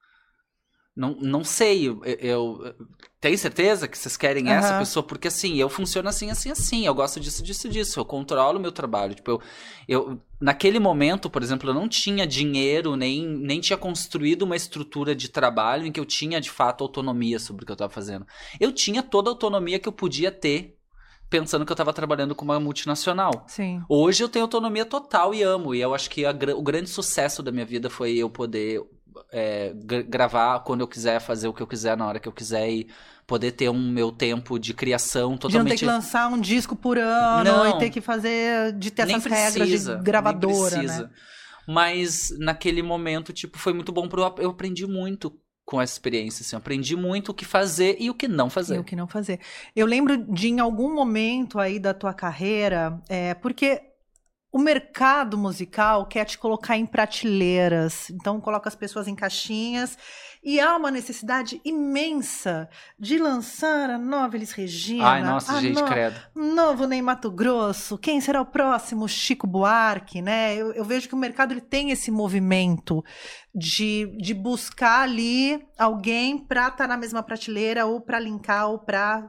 [SPEAKER 3] Não, não sei, eu, eu... Tem certeza que vocês querem essa
[SPEAKER 2] Aham.
[SPEAKER 3] pessoa? Porque assim, eu funciono assim, assim, assim. Eu gosto disso, disso, disso. Eu controlo o meu trabalho. Tipo, eu, eu... Naquele momento, por exemplo, eu não tinha dinheiro, nem, nem tinha construído uma estrutura de trabalho em que eu tinha, de fato, autonomia sobre o que eu tava fazendo. Eu tinha toda a autonomia que eu podia ter, pensando que eu tava trabalhando com uma multinacional.
[SPEAKER 2] Sim.
[SPEAKER 3] Hoje eu tenho autonomia total e amo. E eu acho que a, o grande sucesso da minha vida foi eu poder é, gra- gravar quando eu quiser, fazer o que eu quiser, na hora que eu quiser e poder ter um meu tempo de criação
[SPEAKER 2] De não
[SPEAKER 3] totalmente...
[SPEAKER 2] ter que lançar um disco por ano
[SPEAKER 3] Não.
[SPEAKER 2] e ter que fazer, de ter
[SPEAKER 3] Nem
[SPEAKER 2] essas regras
[SPEAKER 3] precisa,
[SPEAKER 2] de gravadora,
[SPEAKER 3] nem precisa.
[SPEAKER 2] né?
[SPEAKER 3] Mas naquele momento, tipo, foi muito bom, pro, eu aprendi muito com essa experiência, assim, eu aprendi muito o que fazer e o que não fazer.
[SPEAKER 2] E o que não fazer. Eu lembro de, em algum momento aí da tua carreira, é, porque o mercado musical quer te colocar em prateleiras, então coloca as pessoas em caixinhas, e há uma necessidade imensa de lançar a nova Elis Regina,
[SPEAKER 3] Ai, nossa,
[SPEAKER 2] a
[SPEAKER 3] gente,
[SPEAKER 2] no-
[SPEAKER 3] credo.
[SPEAKER 2] novo Ney Matogrosso, quem será o próximo Chico Buarque, né? Eu, eu vejo que o mercado ele tem esse movimento de, de buscar ali alguém para estar na mesma prateleira, ou para linkar, ou para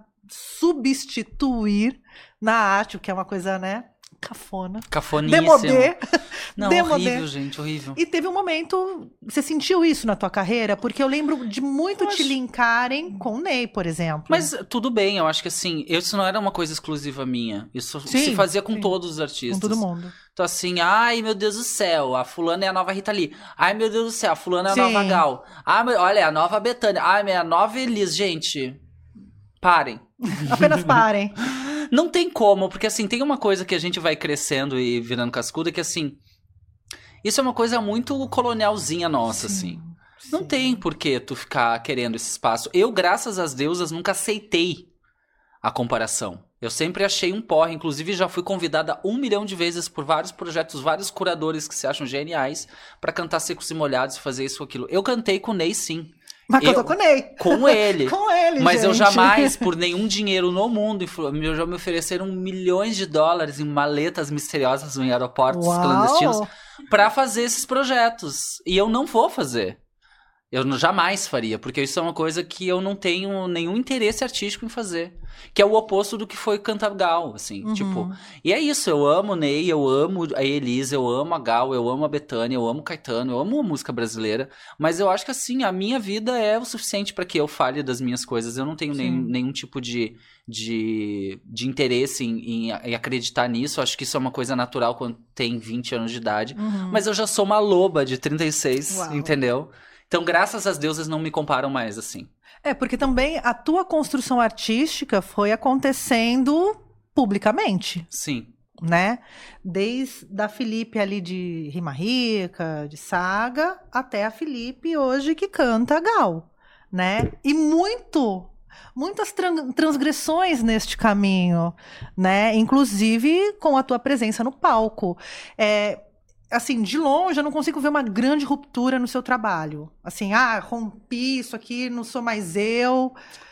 [SPEAKER 2] substituir na arte, o que é uma coisa, né? Cafona.
[SPEAKER 3] Cafoníssimo.
[SPEAKER 2] Demodê.
[SPEAKER 3] Não,
[SPEAKER 2] Demodê.
[SPEAKER 3] horrível, gente, horrível.
[SPEAKER 2] E teve um momento. Você sentiu isso na tua carreira? Porque eu lembro de muito
[SPEAKER 3] Eu
[SPEAKER 2] te
[SPEAKER 3] acho-
[SPEAKER 2] linkarem com o Ney, por exemplo.
[SPEAKER 3] Mas tudo bem, eu acho que assim, isso não era uma coisa exclusiva minha. Isso
[SPEAKER 2] Sim,
[SPEAKER 3] se fazia com
[SPEAKER 2] sim.
[SPEAKER 3] todos os artistas.
[SPEAKER 2] com todo mundo.
[SPEAKER 3] Então assim, ai meu Deus do céu, a fulana é a nova Rita Lee. Ai meu Deus do céu, a fulana é a
[SPEAKER 2] Sim.
[SPEAKER 3] nova Gal. Ai, meu- olha, é a nova Bethânia. Ai, é a nova Elis. Gente, parem.
[SPEAKER 2] Apenas parem.
[SPEAKER 3] Não tem como, porque assim, tem uma coisa que a gente vai crescendo e virando cascuda, que assim, isso é uma coisa muito colonialzinha nossa, assim. Não
[SPEAKER 2] sim.
[SPEAKER 3] tem por que tu ficar querendo esse espaço. Eu, graças às deusas, nunca aceitei a comparação. Eu sempre achei um porre. Inclusive, já fui convidada um milhão de vezes por vários projetos, vários curadores que se acham geniais pra cantar Secos e Molhados e fazer isso ou aquilo. Eu cantei com o Ney, sim.
[SPEAKER 2] Mas
[SPEAKER 3] Eu-
[SPEAKER 2] eu tô com o Ney.
[SPEAKER 3] Com ele.
[SPEAKER 2] Com ele,
[SPEAKER 3] Mas eu
[SPEAKER 2] gente.
[SPEAKER 3] jamais, por nenhum dinheiro no mundo, influ- me- já me ofereceram milhões de dólares em maletas misteriosas em aeroportos
[SPEAKER 2] Uau.
[SPEAKER 3] clandestinos pra fazer esses projetos. E eu não vou fazer. Eu não- jamais faria, porque isso é uma coisa que eu não tenho nenhum interesse artístico em fazer. Que é o oposto do que foi cantar Gal, assim,
[SPEAKER 2] Uhum.
[SPEAKER 3] tipo... E é isso, eu amo o Ney, eu amo a Elis, eu amo a Gal, eu amo a Bethânia, eu amo o Caetano, eu amo a música brasileira. Mas eu acho que, assim, a minha vida é o suficiente pra que eu fale das minhas coisas. Eu não tenho nenhum,
[SPEAKER 2] Sim.
[SPEAKER 3] nenhum tipo de, de, de interesse em, em- em acreditar nisso. Eu acho que isso é uma coisa natural quando tem vinte anos de idade.
[SPEAKER 2] Uhum.
[SPEAKER 3] Mas eu já sou uma loba de trinta e seis,
[SPEAKER 2] Uau.
[SPEAKER 3] entendeu? Então, graças às deusas, não me comparam mais, assim.
[SPEAKER 2] É, porque também a tua construção artística foi acontecendo publicamente,
[SPEAKER 3] Sim.
[SPEAKER 2] né? Desde a Felipe ali de Rima Rica, de Saga, até a Felipe hoje que canta Gal, né? E muito, muitas tran- transgressões neste caminho, né? Inclusive com a tua presença no palco. É, assim, de longe eu não consigo ver uma grande ruptura no seu trabalho. Assim, ah, rompi isso aqui, não sou mais eu,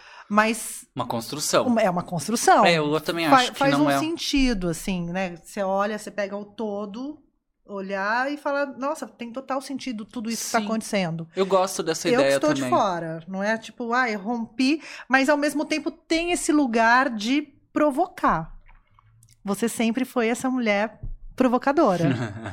[SPEAKER 2] mas
[SPEAKER 3] Uma construção.
[SPEAKER 2] uma- é uma construção.
[SPEAKER 3] É, eu também
[SPEAKER 2] Fa-
[SPEAKER 3] acho que
[SPEAKER 2] faz
[SPEAKER 3] não
[SPEAKER 2] um
[SPEAKER 3] é...
[SPEAKER 2] sentido, assim, né? Você olha, você pega o todo, olhar e fala, nossa, tem total sentido tudo isso que está
[SPEAKER 3] Sim.
[SPEAKER 2] acontecendo.
[SPEAKER 3] Eu gosto dessa
[SPEAKER 2] Eu que
[SPEAKER 3] ideia
[SPEAKER 2] estou
[SPEAKER 3] também.
[SPEAKER 2] de fora, não é tipo, ai, rompi, mas ao mesmo tempo tem esse lugar de provocar. Você sempre foi essa mulher provocadora.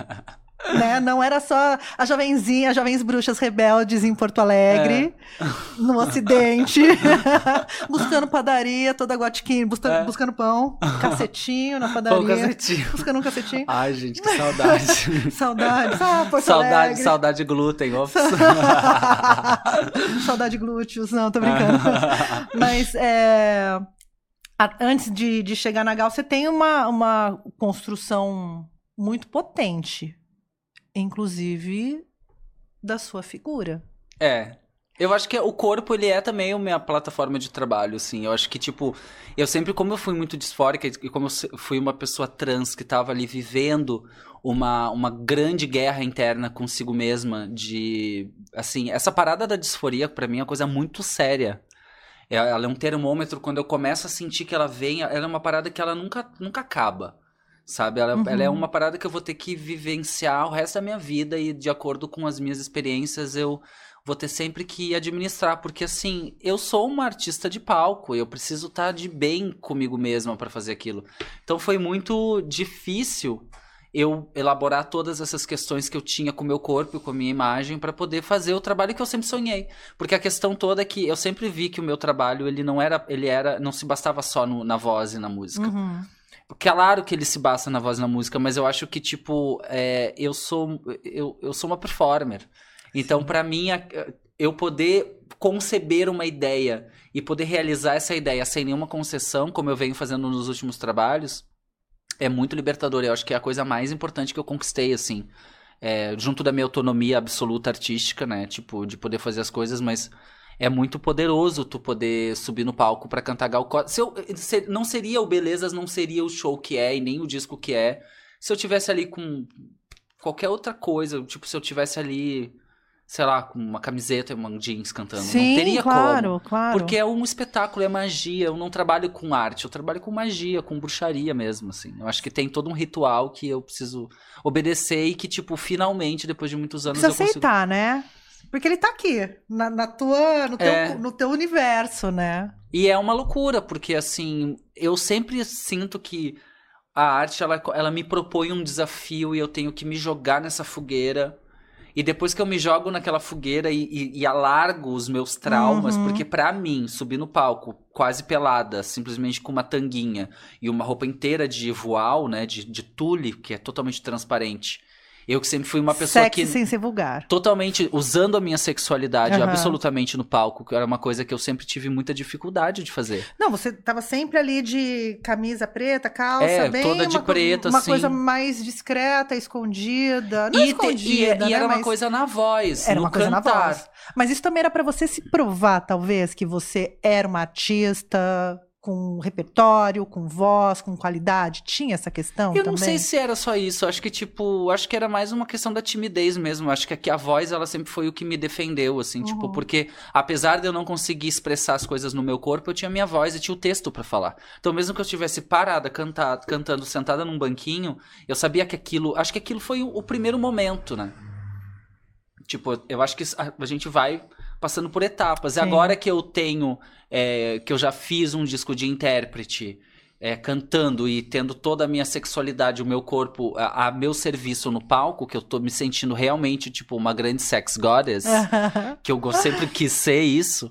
[SPEAKER 2] Né? Não era só a jovenzinha, as jovens bruxas rebeldes em Porto Alegre,
[SPEAKER 3] É.
[SPEAKER 2] no Ocidente, buscando padaria, toda guatiquinha, busca,
[SPEAKER 3] É.
[SPEAKER 2] buscando pão, cacetinho na padaria.
[SPEAKER 3] Pão cacetinho.
[SPEAKER 2] Buscando um cacetinho.
[SPEAKER 3] Ai, gente, que saudade.
[SPEAKER 2] Saudades. Ah, Porto
[SPEAKER 3] saudade,
[SPEAKER 2] Alegre.
[SPEAKER 3] saudade de glúten, ops.
[SPEAKER 2] Saudade glúteos, não, tô brincando. Mas é, a- antes de, de chegar na Gal, você tem uma, uma construção muito potente, inclusive da sua figura.
[SPEAKER 3] É, Eu acho que o corpo, ele é também a minha plataforma de trabalho, assim. Eu acho que, tipo, eu sempre, como eu fui muito disfórica e como eu fui uma pessoa trans que tava ali vivendo uma, uma grande guerra interna consigo mesma de... Assim, essa parada da disforia, pra mim, é uma coisa muito séria. Ela é um termômetro, quando eu começo a sentir que ela vem, ela é uma parada que ela nunca, nunca acaba, sabe? Ela, uhum. ela é uma parada que eu vou ter que vivenciar o resto da minha vida e, de acordo com as minhas experiências, eu... vou ter sempre que administrar, porque assim, eu sou uma artista de palco, eu preciso estar de bem comigo mesma para fazer aquilo. Então foi muito difícil eu elaborar todas essas questões que eu tinha com o meu corpo e com a minha imagem para poder fazer o trabalho que eu sempre sonhei. Porque a questão toda é que eu sempre vi que o meu trabalho, ele não era, ele era, não se bastava só no, na voz e na música.
[SPEAKER 2] Uhum.
[SPEAKER 3] Claro que ele se basta na voz e na música, mas eu acho que, tipo, é, eu sou eu, eu sou uma performer. Então, para mim, eu poder conceber uma ideia e poder realizar essa ideia sem nenhuma concessão, como eu venho fazendo nos últimos trabalhos, é muito libertador. Eu acho que é a coisa mais importante que eu conquistei, assim. É, junto da minha autonomia absoluta artística, né? Tipo, de poder fazer as coisas, mas é muito poderoso tu poder subir no palco pra cantar Gal Costa. Se eu, se, não seria o Belezas, não seria o show que é e nem o disco que é, se eu tivesse ali com qualquer outra coisa. Tipo, se eu tivesse ali... sei lá, com uma camiseta e uma jeans cantando.
[SPEAKER 2] Sim,
[SPEAKER 3] não teria
[SPEAKER 2] claro,
[SPEAKER 3] como.
[SPEAKER 2] Claro.
[SPEAKER 3] Porque é um espetáculo, é magia. Eu não trabalho com arte, eu trabalho com magia, com bruxaria mesmo, assim. Eu acho que tem todo um ritual que eu preciso obedecer e que, tipo, finalmente, depois de muitos anos,
[SPEAKER 2] precisa
[SPEAKER 3] eu consigo...
[SPEAKER 2] aceitar, né? Porque ele tá aqui, na, na tua, no, teu,
[SPEAKER 3] é.
[SPEAKER 2] no teu universo, né?
[SPEAKER 3] E é uma loucura, porque, assim, eu sempre sinto que a arte, ela, ela me propõe um desafio e eu tenho que me jogar nessa fogueira. E depois que eu me jogo naquela fogueira e, e, e alargo os meus traumas,
[SPEAKER 2] uhum.
[SPEAKER 3] porque pra mim, subir no palco quase pelada, simplesmente com uma tanguinha e uma roupa inteira de voal, né, de, de tule, que é totalmente transparente. Eu que sempre fui uma pessoa
[SPEAKER 2] Sexy
[SPEAKER 3] que...
[SPEAKER 2] sem ser vulgar.
[SPEAKER 3] Totalmente, usando a minha sexualidade
[SPEAKER 2] uhum.
[SPEAKER 3] absolutamente no palco, que era uma coisa que eu sempre tive muita dificuldade de fazer.
[SPEAKER 2] Não, você tava sempre ali de camisa preta, calça,
[SPEAKER 3] é,
[SPEAKER 2] bem...
[SPEAKER 3] toda de
[SPEAKER 2] uma,
[SPEAKER 3] preta,
[SPEAKER 2] uma
[SPEAKER 3] assim.
[SPEAKER 2] Uma coisa mais discreta, escondida. Não
[SPEAKER 3] e
[SPEAKER 2] escondida,
[SPEAKER 3] te, e,
[SPEAKER 2] né?
[SPEAKER 3] E era
[SPEAKER 2] Mas
[SPEAKER 3] uma coisa na voz,
[SPEAKER 2] era
[SPEAKER 3] no
[SPEAKER 2] uma coisa
[SPEAKER 3] cantar.
[SPEAKER 2] na voz. Mas isso também era pra você se provar, talvez, que você era uma artista... com repertório, com voz, com qualidade? Tinha essa questão
[SPEAKER 3] eu
[SPEAKER 2] também?
[SPEAKER 3] Eu não sei se era só isso. Acho que, tipo, acho que era mais uma questão da timidez mesmo. Acho que aqui a voz, ela sempre foi o que me defendeu, assim, uhum. tipo, porque apesar de eu não conseguir expressar as coisas no meu corpo, eu tinha minha voz e tinha o texto pra falar. Então, mesmo que eu estivesse parada, cantado, cantando, sentada num banquinho, eu sabia que aquilo... Acho que aquilo foi o, o primeiro momento, né? Tipo, eu acho que a, a gente vai... passando por etapas. Sim. E agora que eu tenho, é, que eu já fiz um disco de intérprete, é, cantando e tendo toda a minha sexualidade, o meu corpo, a, a meu serviço no palco, que eu tô me sentindo realmente, tipo, uma grande sex goddess, que eu sempre quis ser isso,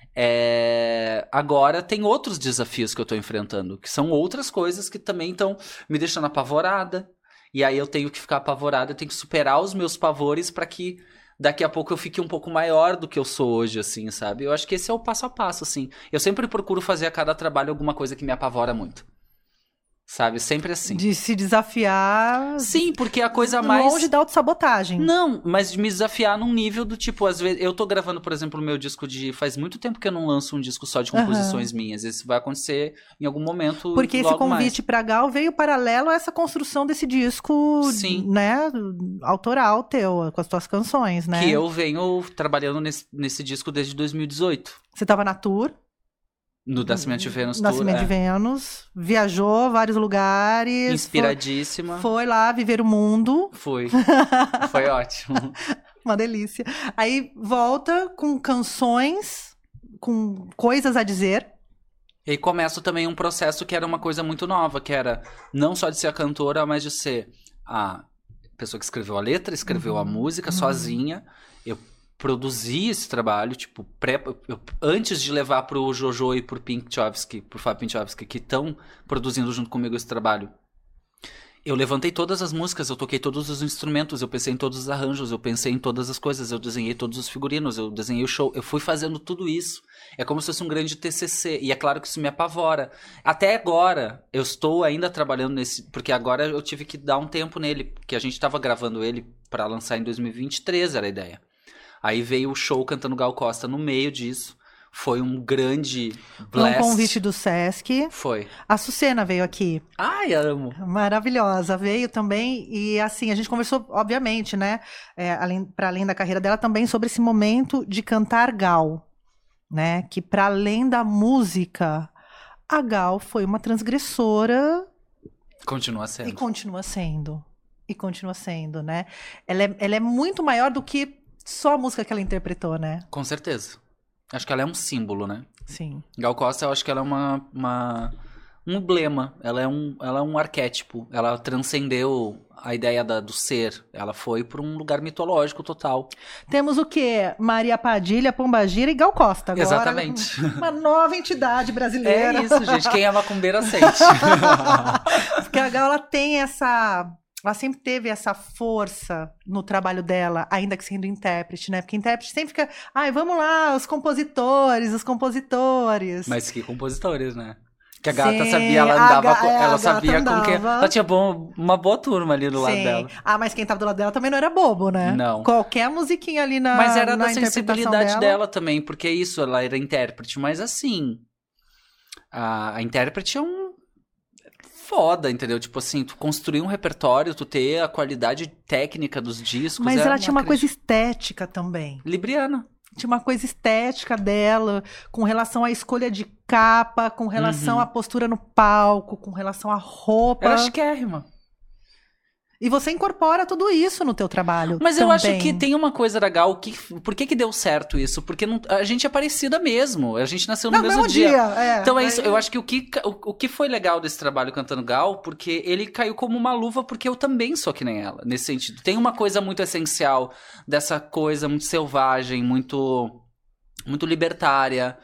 [SPEAKER 3] é, agora tem outros desafios que eu tô enfrentando, que são outras coisas que também estão me deixando apavorada, e aí eu tenho que ficar apavorada, eu tenho que superar os meus pavores para que daqui a pouco eu fique um pouco maior do que eu sou hoje, assim, sabe? Eu acho que esse é o passo a passo, assim. Eu sempre procuro fazer a cada trabalho alguma coisa que me apavora muito. Sabe? Sempre assim.
[SPEAKER 2] De se desafiar...
[SPEAKER 3] Sim, porque a coisa mais...
[SPEAKER 2] longe da autossabotagem.
[SPEAKER 3] Não, mas de me desafiar num nível do tipo, às vezes... Eu tô gravando, por exemplo, o meu disco de... Faz muito tempo que eu não lanço um disco só de composições uhum. minhas. Isso vai acontecer em algum momento.
[SPEAKER 2] Porque esse convite
[SPEAKER 3] mais.
[SPEAKER 2] pra Gal veio paralelo a essa construção desse disco,
[SPEAKER 3] Sim.
[SPEAKER 2] né? Autoral teu, com as tuas canções, né?
[SPEAKER 3] Que eu venho trabalhando nesse, nesse disco desde dois mil e dezoito.
[SPEAKER 2] Você tava na tour...
[SPEAKER 3] No Nascimento de Vênus.
[SPEAKER 2] Nascimento
[SPEAKER 3] tour,
[SPEAKER 2] de
[SPEAKER 3] é.
[SPEAKER 2] Vênus. Viajou vários lugares.
[SPEAKER 3] Inspiradíssima.
[SPEAKER 2] Foi, foi lá viver o mundo.
[SPEAKER 3] Foi. Foi ótimo.
[SPEAKER 2] Uma delícia. Aí volta com canções, com coisas a dizer.
[SPEAKER 3] E aí começa também um processo que era uma coisa muito nova, que era não só de ser a cantora, mas de ser a pessoa que escreveu a letra, escreveu uhum. a música uhum. sozinha. Eu produzi esse trabalho, tipo, pré, eu, antes de levar pro Jojo e pro Pinkchowski, pro Fábio Pinkchowski, que estão produzindo junto comigo esse trabalho, eu levantei todas as músicas, eu toquei todos os instrumentos, eu pensei em todos os arranjos, eu pensei em todas as coisas, eu desenhei todos os figurinos, eu desenhei o show, eu fui fazendo tudo isso. É como se fosse um grande T C C, e é claro que isso me apavora. Até agora, eu estou ainda trabalhando nesse, porque agora eu tive que dar um tempo nele, porque a gente estava gravando ele para lançar em dois mil e vinte e três, era a ideia. Aí veio o show cantando Gal Costa no meio disso. Foi um grande blast.
[SPEAKER 2] Um convite do Sesc.
[SPEAKER 3] Foi.
[SPEAKER 2] A Sucena veio aqui.
[SPEAKER 3] Ai, amo.
[SPEAKER 2] Maravilhosa. Veio também. E assim, a gente conversou, obviamente, né? É, além, para além da carreira dela, também sobre esse momento de cantar Gal. Né? Que para além da música, a Gal foi uma transgressora.
[SPEAKER 3] Continua sendo.
[SPEAKER 2] E continua sendo. E continua sendo, né? Ela é, ela é muito maior do que só a música que ela interpretou, né?
[SPEAKER 3] Com certeza. Acho que ela é um símbolo, né?
[SPEAKER 2] Sim.
[SPEAKER 3] Gal Costa, eu acho que ela é uma, uma, um emblema. Ela é um, ela é um arquétipo. Ela transcendeu a ideia da, do ser. Ela foi para um lugar mitológico total.
[SPEAKER 2] Temos o quê? Maria Padilha, Pombagira e Gal Costa agora.
[SPEAKER 3] Exatamente.
[SPEAKER 2] Uma nova entidade brasileira.
[SPEAKER 3] É isso, gente. Quem é macumbeira sente.
[SPEAKER 2] Porque a Gal, ela tem essa... Ela sempre teve essa força no trabalho dela, ainda que sendo intérprete, né? Porque intérprete sempre fica... Ai, vamos lá, os compositores, os compositores.
[SPEAKER 3] Mas que compositores, né? Que a gata
[SPEAKER 2] Sim,
[SPEAKER 3] sabia, ela
[SPEAKER 2] a
[SPEAKER 3] andava...
[SPEAKER 2] ga-
[SPEAKER 3] com,
[SPEAKER 2] é, a
[SPEAKER 3] ela
[SPEAKER 2] gata
[SPEAKER 3] sabia com quem...
[SPEAKER 2] andava.
[SPEAKER 3] Ela tinha bom, uma boa turma ali do lado
[SPEAKER 2] Sim.
[SPEAKER 3] dela.
[SPEAKER 2] Ah, mas quem tava do lado dela também não era bobo, né?
[SPEAKER 3] Não.
[SPEAKER 2] Qualquer musiquinha ali na
[SPEAKER 3] Mas era
[SPEAKER 2] na
[SPEAKER 3] da
[SPEAKER 2] interpretação
[SPEAKER 3] sensibilidade
[SPEAKER 2] dela.
[SPEAKER 3] dela também, porque é isso, ela era intérprete. Mas assim, a, a intérprete é um... foda, entendeu? Tipo assim, tu construir um repertório, tu ter a qualidade técnica dos discos.
[SPEAKER 2] Mas
[SPEAKER 3] é
[SPEAKER 2] ela tinha uma
[SPEAKER 3] cri-
[SPEAKER 2] coisa estética também.
[SPEAKER 3] Libriana.
[SPEAKER 2] Tinha uma coisa estética dela, com relação à escolha de capa, com relação
[SPEAKER 3] Uhum.
[SPEAKER 2] à postura no palco, com relação à roupa.
[SPEAKER 3] Era chiquérrima.
[SPEAKER 2] E você incorpora tudo isso no teu trabalho.
[SPEAKER 3] Mas eu
[SPEAKER 2] também.
[SPEAKER 3] acho que tem uma coisa legal. Que, por que que deu certo isso? Porque não- a gente é parecida mesmo. A gente nasceu no
[SPEAKER 2] Não,
[SPEAKER 3] mesmo
[SPEAKER 2] mesmo
[SPEAKER 3] dia.
[SPEAKER 2] dia. é.
[SPEAKER 3] Então é isso,
[SPEAKER 2] Aí-
[SPEAKER 3] eu acho que o que, o, o que foi legal desse trabalho cantando Gal, porque ele caiu como uma luva, porque eu também sou que nem ela, nesse sentido. Tem uma coisa muito essencial dessa coisa muito selvagem, muito, muito libertária,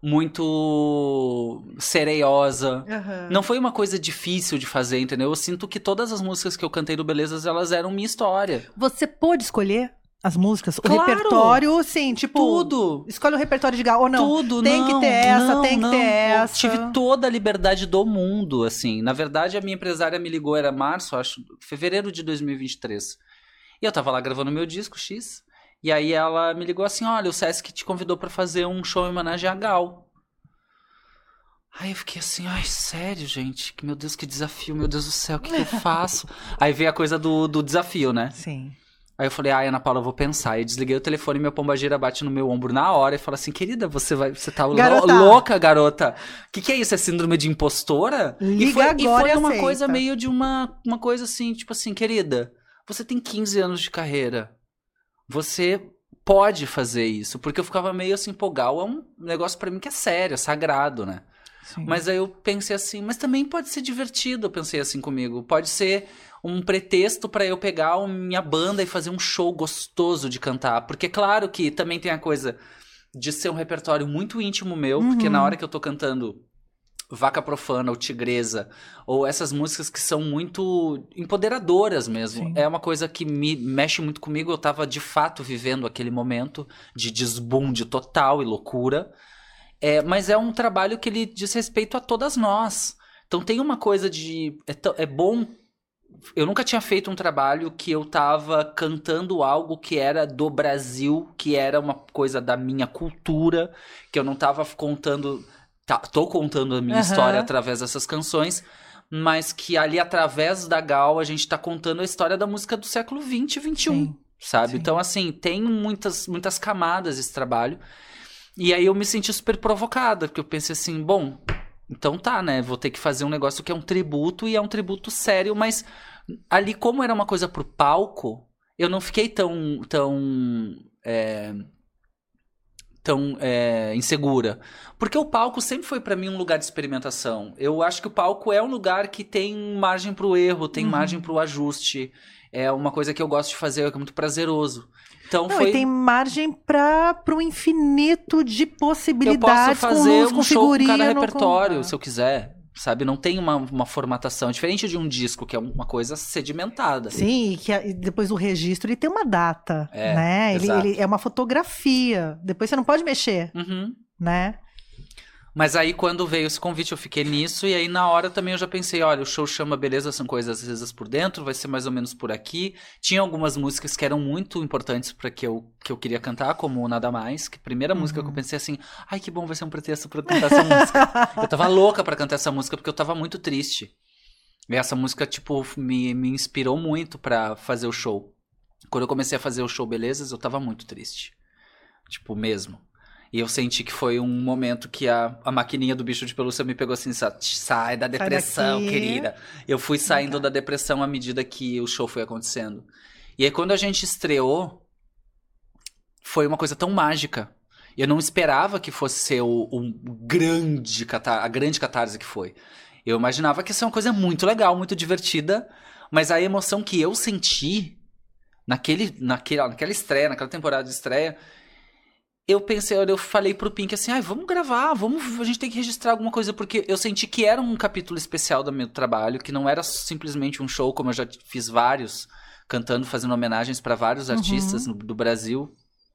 [SPEAKER 3] muito sereiosa.
[SPEAKER 2] Aham.
[SPEAKER 3] Não foi uma coisa difícil de fazer, entendeu? Eu sinto que todas as músicas que eu cantei do Belezas, elas eram minha história.
[SPEAKER 2] Você pôde escolher as músicas?
[SPEAKER 3] Claro!
[SPEAKER 2] O repertório, sim, tipo...
[SPEAKER 3] Tudo!
[SPEAKER 2] Escolhe o repertório de Gal, ou não?
[SPEAKER 3] Tudo,
[SPEAKER 2] tem
[SPEAKER 3] não,
[SPEAKER 2] que ter essa,
[SPEAKER 3] não,
[SPEAKER 2] tem que
[SPEAKER 3] não.
[SPEAKER 2] ter
[SPEAKER 3] Eu
[SPEAKER 2] essa.
[SPEAKER 3] tive toda a liberdade do mundo, assim. Na verdade, a minha empresária me ligou, era março, acho, fevereiro de dois mil e vinte e três. E eu tava lá gravando meu disco, X. E aí ela me ligou assim, olha, o Sesc te convidou pra fazer um show em homenagem a Gal. Aí eu fiquei assim, ai, sério, gente? Que, meu Deus, que desafio, meu Deus do céu, o que, que eu faço? Aí veio a coisa do, do desafio, né?
[SPEAKER 2] Sim.
[SPEAKER 3] Aí eu falei, ai, Ana Paula, eu vou pensar. Aí eu desliguei o telefone e meu pombagira bate no meu ombro na hora e fala assim, querida, você vai, você tá lou-
[SPEAKER 2] Garota.
[SPEAKER 3] louca, garota? O que, que é isso? É síndrome de impostora?
[SPEAKER 2] Liga
[SPEAKER 3] e foi,
[SPEAKER 2] agora
[SPEAKER 3] e foi
[SPEAKER 2] e
[SPEAKER 3] uma
[SPEAKER 2] aceita.
[SPEAKER 3] coisa meio de uma, uma coisa assim, tipo assim, querida, você tem quinze anos de carreira. Você pode fazer isso. Porque eu ficava meio assim, pô, Gal é um negócio pra mim que é sério, é sagrado, né?
[SPEAKER 2] Sim.
[SPEAKER 3] Mas aí eu pensei assim, mas também pode ser divertido, eu pensei assim comigo. Pode ser um pretexto pra eu pegar a minha banda e fazer um show gostoso de cantar. Porque claro que também tem a coisa de ser um repertório muito íntimo meu,
[SPEAKER 2] Uhum.
[SPEAKER 3] porque na hora que eu tô cantando Vaca Profana ou Tigresa, ou essas músicas que são muito empoderadoras mesmo.
[SPEAKER 2] Sim.
[SPEAKER 3] É uma coisa que me mexe muito comigo. Eu tava de fato vivendo aquele momento de desbunde total e loucura. É, mas é um trabalho que ele diz respeito a todas nós. Então tem uma coisa de... É, tão- é bom... Eu nunca tinha feito um trabalho que eu tava cantando algo que era do Brasil, que era uma coisa da minha cultura, que eu não tava contando... Tá, tô contando a minha
[SPEAKER 2] Aham.
[SPEAKER 3] história através dessas canções, mas que ali, através da Gal, a gente tá contando a história da música do século vinte e vinte e um,
[SPEAKER 2] Sim.
[SPEAKER 3] sabe?
[SPEAKER 2] Sim.
[SPEAKER 3] Então, assim, tem muitas, muitas camadas esse trabalho. E aí eu me senti super provocada, porque eu pensei assim, bom, então tá, né? Vou ter que fazer um negócio que é um tributo, e é um tributo sério, mas ali, como era uma coisa pro palco, eu não fiquei tão... tão é, tão é, insegura. Porque o palco sempre foi pra mim um lugar de experimentação. Eu acho que o palco é um lugar que tem margem pro erro, tem
[SPEAKER 2] Uhum.
[SPEAKER 3] margem pro ajuste. É uma coisa que eu gosto de fazer, que é muito prazeroso. Então
[SPEAKER 2] Não,
[SPEAKER 3] foi...
[SPEAKER 2] e tem margem para um infinito de
[SPEAKER 3] Eu
[SPEAKER 2] possibilidades
[SPEAKER 3] posso fazer
[SPEAKER 2] com luz,
[SPEAKER 3] um
[SPEAKER 2] com
[SPEAKER 3] show com
[SPEAKER 2] figurino.
[SPEAKER 3] cada repertório,
[SPEAKER 2] com...
[SPEAKER 3] se eu quiser. Sabe? Não tem uma, uma formatação. Diferente de um disco, que é uma coisa sedimentada.
[SPEAKER 2] Sim, e que a- e depois o registro ele tem uma data,
[SPEAKER 3] É,
[SPEAKER 2] né? Ele,
[SPEAKER 3] exato.
[SPEAKER 2] ele é uma fotografia. Depois você não pode mexer,
[SPEAKER 3] Uhum.
[SPEAKER 2] né?
[SPEAKER 3] Mas aí, quando veio esse convite, eu fiquei nisso. E aí, na hora, também eu já pensei, olha, o show chama Beleza São Coisas Às Vezes por Dentro. Vai ser mais ou menos por aqui. Tinha algumas músicas que eram muito importantes para que eu, que eu queria cantar, como Nada Mais. Que a primeira uhum. música que eu pensei assim, ai, que bom, vai ser um pretexto pra eu cantar essa música. Eu tava louca pra cantar essa música, porque eu tava muito triste. E essa música, tipo, me, me inspirou muito pra fazer o show. Quando eu comecei a fazer o show Belezas, eu tava muito triste. Tipo, mesmo. E eu senti que foi um momento que a, a maquininha do bicho de pelúcia me pegou assim, sai da depressão, sai querida. Eu fui saindo da depressão à medida que o show foi acontecendo. E aí quando a gente estreou, foi uma coisa tão mágica. Eu não esperava que fosse ser o, o grande catar- a grande catarse que foi. Eu imaginava que ia ser uma coisa muito legal, muito divertida, mas a emoção que eu senti naquele, naquele, naquela estreia, naquela temporada de estreia, eu pensei, eu falei pro Pink assim, ai, vamos gravar, vamos, a gente tem que registrar alguma coisa, porque eu senti que era um capítulo especial do meu trabalho, que não era simplesmente um show, como eu já fiz vários, cantando, fazendo homenagens para vários uhum. artistas no, do Brasil.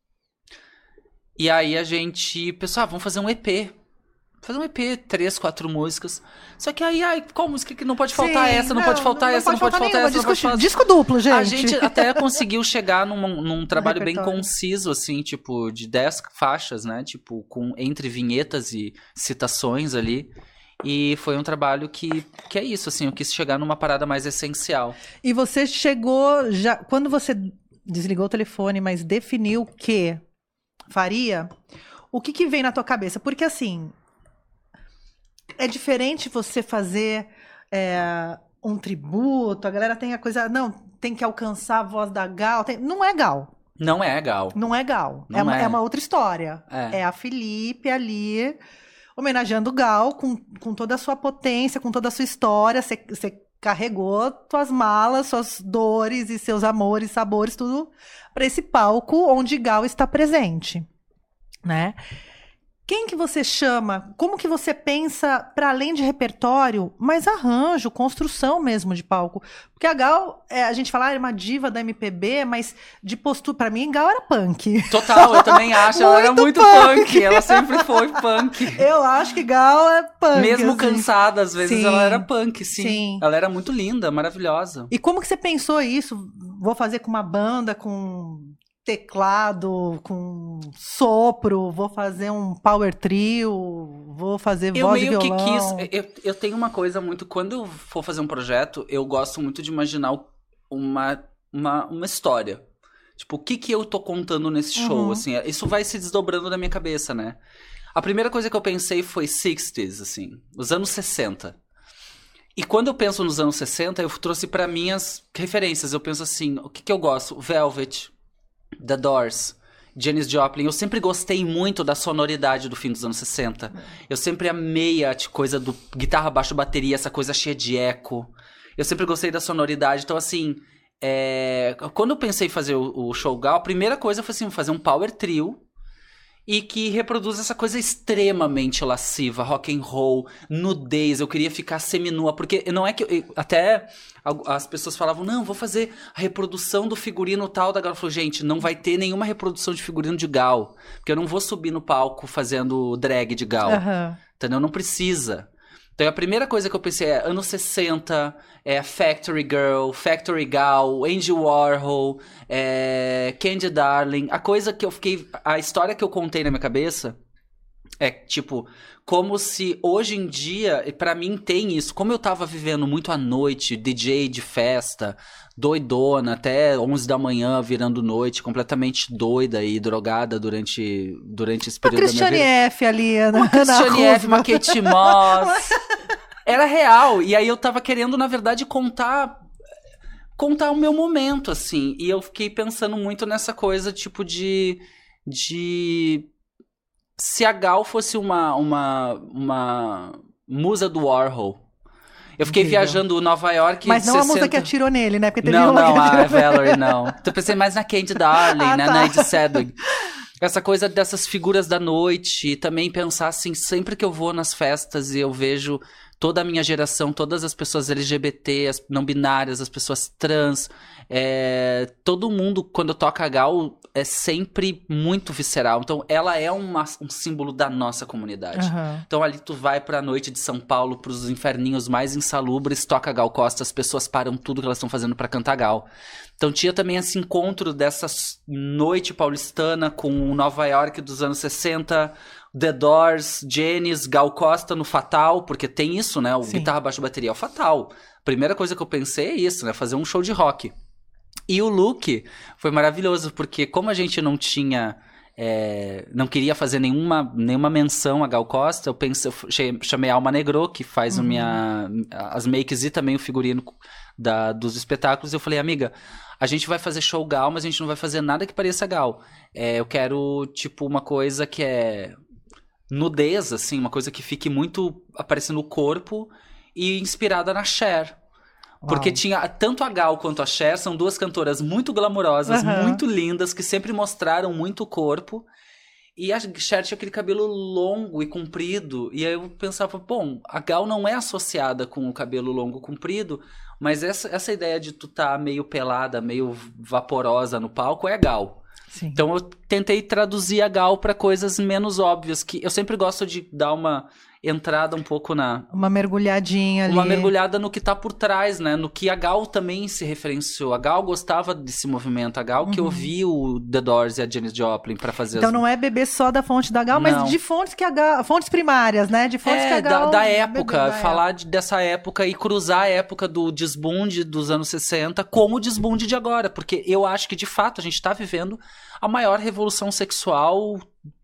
[SPEAKER 3] E aí a gente pensou, ah, vamos fazer um E P. Fazer um E P, três, quatro músicas. Só que aí, ai, qual música que não pode faltar? Sim, essa, não, não pode faltar não, essa, não pode faltar, não pode faltar essa.
[SPEAKER 2] Disco,
[SPEAKER 3] não pode
[SPEAKER 2] disco duplo, gente.
[SPEAKER 3] A gente até conseguiu chegar num, num trabalho bem conciso, assim, tipo, de dez faixas, né? Tipo, com, entre vinhetas e citações ali. E foi um trabalho que, que é isso, assim, eu quis chegar numa parada mais essencial.
[SPEAKER 2] E você chegou, já quando você desligou o telefone, mas definiu que faria, o que que vem na tua cabeça? Porque, assim... É diferente você fazer é, um tributo, a galera tem a coisa... Não, tem que alcançar a voz da Gal. Tem, não é Gal.
[SPEAKER 3] Não é Gal.
[SPEAKER 2] Não é Gal.
[SPEAKER 3] Não
[SPEAKER 2] é, uma,
[SPEAKER 3] é.
[SPEAKER 2] é uma outra história. É, é a Felipe ali, homenageando Gal com, com toda a sua potência, com toda a sua história. Você, você carregou suas malas, suas dores e seus amores, sabores, tudo para esse palco onde Gal está presente, né? Quem que você chama? Como que você pensa, para além de repertório, mas arranjo, construção mesmo de palco? Porque a Gal, é, a gente fala, ah, era uma diva da M P B, mas de postura, pra mim, Gal era punk.
[SPEAKER 3] Total, eu também acho. Ela era muito punk. punk. Ela sempre foi punk.
[SPEAKER 2] Eu acho que Gal é punk.
[SPEAKER 3] Mesmo
[SPEAKER 2] assim.
[SPEAKER 3] cansada, às vezes,
[SPEAKER 2] sim.
[SPEAKER 3] ela era punk, sim.
[SPEAKER 2] sim.
[SPEAKER 3] Ela era muito linda, maravilhosa.
[SPEAKER 2] E como que você pensou isso? Vou fazer com uma banda, com... teclado, com sopro, vou fazer um power trio, vou fazer
[SPEAKER 3] eu
[SPEAKER 2] voz e
[SPEAKER 3] violão.
[SPEAKER 2] Eu meio
[SPEAKER 3] que quis, eu, eu tenho uma coisa muito, quando eu for fazer um projeto, eu gosto muito de imaginar uma, uma, uma história. Tipo, o que que eu tô contando nesse show, uhum. assim, isso vai se desdobrando na minha cabeça, né? A primeira coisa que eu pensei foi sessenta, assim, os anos sessenta. E quando eu penso nos anos sessenta, eu trouxe pra minhas referências, eu penso assim, o que que eu gosto? Velvet, The Doors, Janis Joplin. Eu sempre gostei muito da sonoridade do fim dos anos sessenta. Eu sempre amei a coisa do guitarra, baixo, bateria, essa coisa cheia de eco. Eu sempre gostei da sonoridade. Então, assim, é... quando eu pensei em fazer o, o show Gal, a primeira coisa foi assim, fazer um power trio e que reproduz essa coisa extremamente lasciva, rock and roll, nudez. Eu queria ficar seminua, porque não é que... Eu, até as pessoas falavam, não, vou fazer a reprodução do figurino tal da Gal. Eu falei, gente, não vai ter nenhuma reprodução de figurino de Gal, porque eu não vou subir no palco fazendo drag de Gal. Uhum. Entendeu? Não precisa. Então a primeira coisa que eu pensei é anos sessenta, é Factory Girl, Factory Gal, Andy Warhol, é, Candy Darling. A coisa que eu fiquei... A história que eu contei na minha cabeça é, tipo, como se hoje em dia, pra mim tem isso, como eu tava vivendo muito à noite, D J de festa, doidona, até onze da manhã, virando noite, completamente doida e drogada durante, durante esse período da minha vida.
[SPEAKER 2] Uma Christiane F. ali, né?
[SPEAKER 3] Uma Christiane F., uma Kate Moss. Era real. E aí eu tava querendo, na verdade, contar... contar o meu momento, assim. E eu fiquei pensando muito nessa coisa, tipo, de... de... se a Gal fosse uma, uma, uma musa do Warhol. Eu fiquei Incrível. viajando Nova York...
[SPEAKER 2] Mas não
[SPEAKER 3] sessenta...
[SPEAKER 2] a musa que atirou nele, né? Porque teve
[SPEAKER 3] não,
[SPEAKER 2] uma
[SPEAKER 3] não,
[SPEAKER 2] que
[SPEAKER 3] a Valerie, não. Eu pensei mais na Candy Darling, ah, né? Tá. Na Ed Sedgwick. Essa coisa dessas figuras da noite. E também pensar assim, sempre que eu vou nas festas e eu vejo toda a minha geração, todas as pessoas L G B T, as não binárias, as pessoas trans, é, todo mundo, quando toca a Gal, é sempre muito visceral. Então, ela é uma, um símbolo da nossa comunidade.
[SPEAKER 2] Uhum.
[SPEAKER 3] Então, ali tu vai pra noite de São Paulo, pros inferninhos mais insalubres, toca Gal Costa, as pessoas param tudo que elas estão fazendo pra cantar Gal. Então, tinha também esse encontro dessa noite paulistana com Nova York dos anos sessenta, The Doors, Janis, Gal Costa no Fatal, porque tem isso, né? O
[SPEAKER 2] Sim.
[SPEAKER 3] guitarra, baixo, bateria é o Fatal. Primeira coisa que eu pensei é isso, né? Fazer um show de rock. E o look foi maravilhoso, porque como a gente não tinha... É, não queria fazer nenhuma, nenhuma menção a Gal Costa, eu pensei, eu chamei a Alma Negro, que faz uhum. minha, as makes e também o figurino da, dos espetáculos. Eu falei, amiga, a gente vai fazer show Gal, mas a gente não vai fazer nada que pareça Gal. É, eu quero, tipo, uma coisa que é nudez, assim, uma coisa que fique muito aparecendo o corpo e inspirada na Cher. Porque Uau. Tinha tanto a Gal quanto a Cher, são duas cantoras muito glamourosas, uhum. muito lindas, que sempre mostraram muito o corpo. E a Cher tinha aquele cabelo longo e comprido. E aí eu pensava, bom, a Gal não é associada com o cabelo longo e comprido, mas essa, essa ideia de tu tá meio pelada, meio vaporosa no palco é a Gal. Sim. Então eu tentei traduzir a Gal para coisas menos óbvias, que eu sempre gosto de dar uma entrada um pouco na...
[SPEAKER 2] Uma mergulhadinha ali.
[SPEAKER 3] Uma mergulhada no que tá por trás, né? No que a Gal também se referenciou. A Gal gostava desse movimento. A Gal uhum. que ouviu o The Doors e a Janis Joplin pra fazer
[SPEAKER 2] Então
[SPEAKER 3] as...
[SPEAKER 2] não é beber só da fonte da Gal, não. Mas de fontes que a Gal... Fontes primárias, né? De fontes
[SPEAKER 3] é,
[SPEAKER 2] que a Gal...
[SPEAKER 3] Da, da época.
[SPEAKER 2] Da
[SPEAKER 3] falar
[SPEAKER 2] época.
[SPEAKER 3] De, dessa época e cruzar a época do desbunde dos anos sessenta com o desbunde de agora. Porque eu acho que, de fato, a gente tá vivendo a maior revolução sexual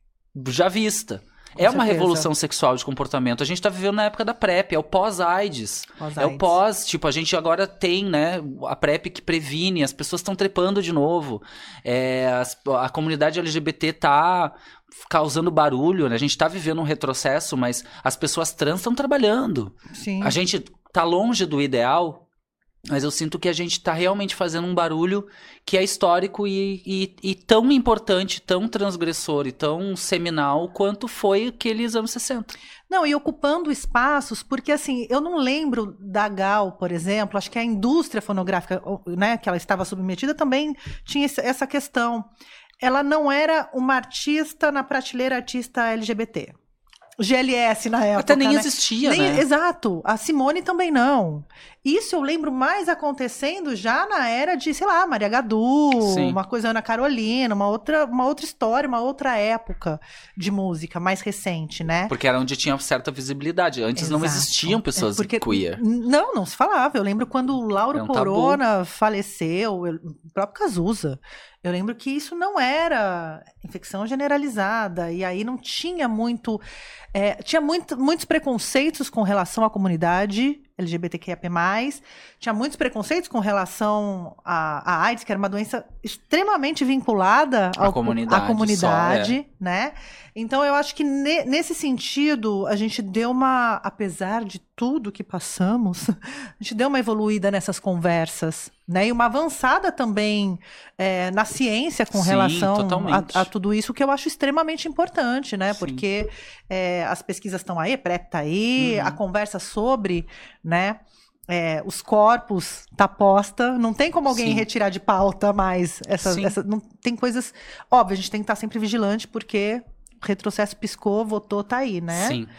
[SPEAKER 3] já vista. Com é uma certeza. Revolução sexual de comportamento. A gente tá vivendo na época da PrEP, é o pós-AIDS. Pós-AIDS. É o pós, tipo, a gente agora tem, né, a PrEP que previne, as pessoas estão trepando de novo. É, as, a comunidade L G B T tá causando barulho, né? A gente tá vivendo um retrocesso, mas as pessoas trans estão trabalhando.
[SPEAKER 2] Sim.
[SPEAKER 3] A gente tá longe do ideal, mas eu sinto que a gente tá realmente fazendo um barulho que é histórico e, e, e tão importante, tão transgressor e tão seminal quanto foi aqueles anos sessenta.
[SPEAKER 2] Não, e ocupando espaços, porque assim, eu não lembro da Gal, por exemplo, acho que a indústria fonográfica, né, que ela estava submetida também tinha essa questão. Ela não era uma artista na prateleira artista L G B T. G L S na época,
[SPEAKER 3] até nem
[SPEAKER 2] né?
[SPEAKER 3] existia,
[SPEAKER 2] nem,
[SPEAKER 3] né?
[SPEAKER 2] Exato. A Simone também não. Isso eu lembro mais acontecendo já na era de, sei lá, Maria Gadu, Sim. uma coisa Ana Carolina, uma outra, uma outra história, uma outra época de música mais recente, né?
[SPEAKER 3] Porque era onde tinha certa visibilidade. Antes Exato. Não existiam pessoas é porque, queer.
[SPEAKER 2] Não, não se falava. Eu lembro quando o Lauro um Corona tabu. faleceu, o próprio Cazuza. Eu lembro que isso não era infecção generalizada, e aí não tinha muito... É, tinha muito, muitos preconceitos com relação à comunidade L G B T Q I A P mais, tinha muitos preconceitos com relação à, à AIDS, que era uma doença extremamente vinculada ao,
[SPEAKER 3] a comunidade,
[SPEAKER 2] à comunidade,
[SPEAKER 3] só, é.
[SPEAKER 2] né? Então eu acho que ne, nesse sentido a gente deu uma, apesar de tudo que passamos, a gente deu uma evoluída nessas conversas, né? E uma avançada também é, na ciência com
[SPEAKER 3] Sim,
[SPEAKER 2] relação a, a tudo isso, que eu acho extremamente importante, né?
[SPEAKER 3] Sim.
[SPEAKER 2] Porque é, as pesquisas estão aí, a PrEP tá aí, uhum. a conversa sobre, né? É, os corpos tá posta, não tem como alguém Sim. retirar de pauta mais essas, essa, não, tem coisas, óbvio, a gente tem que estar sempre vigilante, porque o retrocesso piscou, votou, tá aí, né?
[SPEAKER 3] Sim.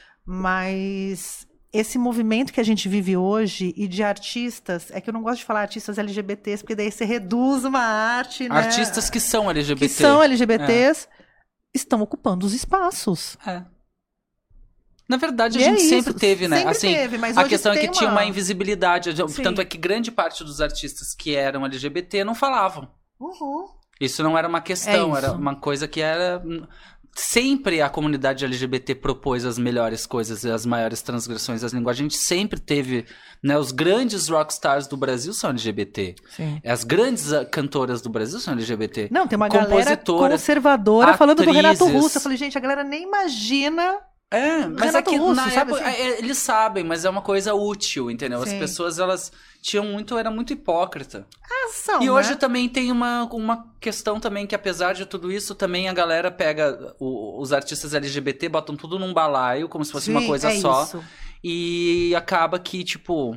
[SPEAKER 2] Mas esse movimento que a gente vive hoje e de artistas, é que eu não gosto de falar artistas L G B Ts, porque daí você reduz uma arte, né?
[SPEAKER 3] Artistas que são L G B T.
[SPEAKER 2] Que são L G B Ts, é. estão ocupando os espaços.
[SPEAKER 3] É. Na verdade, a
[SPEAKER 2] e
[SPEAKER 3] gente
[SPEAKER 2] é
[SPEAKER 3] sempre teve, né?
[SPEAKER 2] Sempre
[SPEAKER 3] assim,
[SPEAKER 2] teve, mas
[SPEAKER 3] a
[SPEAKER 2] hoje
[SPEAKER 3] questão é que
[SPEAKER 2] uma...
[SPEAKER 3] tinha uma invisibilidade.
[SPEAKER 2] Sim.
[SPEAKER 3] Tanto é que grande parte dos artistas que eram L G B T não falavam.
[SPEAKER 2] Uhum.
[SPEAKER 3] Isso não era uma questão,
[SPEAKER 2] é
[SPEAKER 3] era uma coisa que era... Sempre a comunidade L G B T propôs as melhores coisas e as maiores transgressões das linguagens. A gente sempre teve, né? Os grandes rockstars do Brasil são L G B T.
[SPEAKER 2] Sim.
[SPEAKER 3] As grandes cantoras do Brasil são L G B T.
[SPEAKER 2] Não, tem uma galera conservadora
[SPEAKER 3] atrizes.
[SPEAKER 2] falando do Renato Russo. Eu falei, gente, a galera nem imagina...
[SPEAKER 3] É, mas
[SPEAKER 2] Renato
[SPEAKER 3] é que
[SPEAKER 2] Russo,
[SPEAKER 3] na
[SPEAKER 2] sabe
[SPEAKER 3] época,
[SPEAKER 2] assim?
[SPEAKER 3] eles sabem, mas é uma coisa útil, entendeu?
[SPEAKER 2] Sim.
[SPEAKER 3] As pessoas, elas tinham muito, era muito hipócrita.
[SPEAKER 2] Ah, são,
[SPEAKER 3] e hoje
[SPEAKER 2] né?
[SPEAKER 3] também tem uma, uma questão também que, apesar de tudo isso, também a galera pega o, os artistas L G B T, botam tudo num balaio, como se fosse
[SPEAKER 2] Sim,
[SPEAKER 3] uma coisa
[SPEAKER 2] é
[SPEAKER 3] só.
[SPEAKER 2] Isso.
[SPEAKER 3] E acaba que, tipo,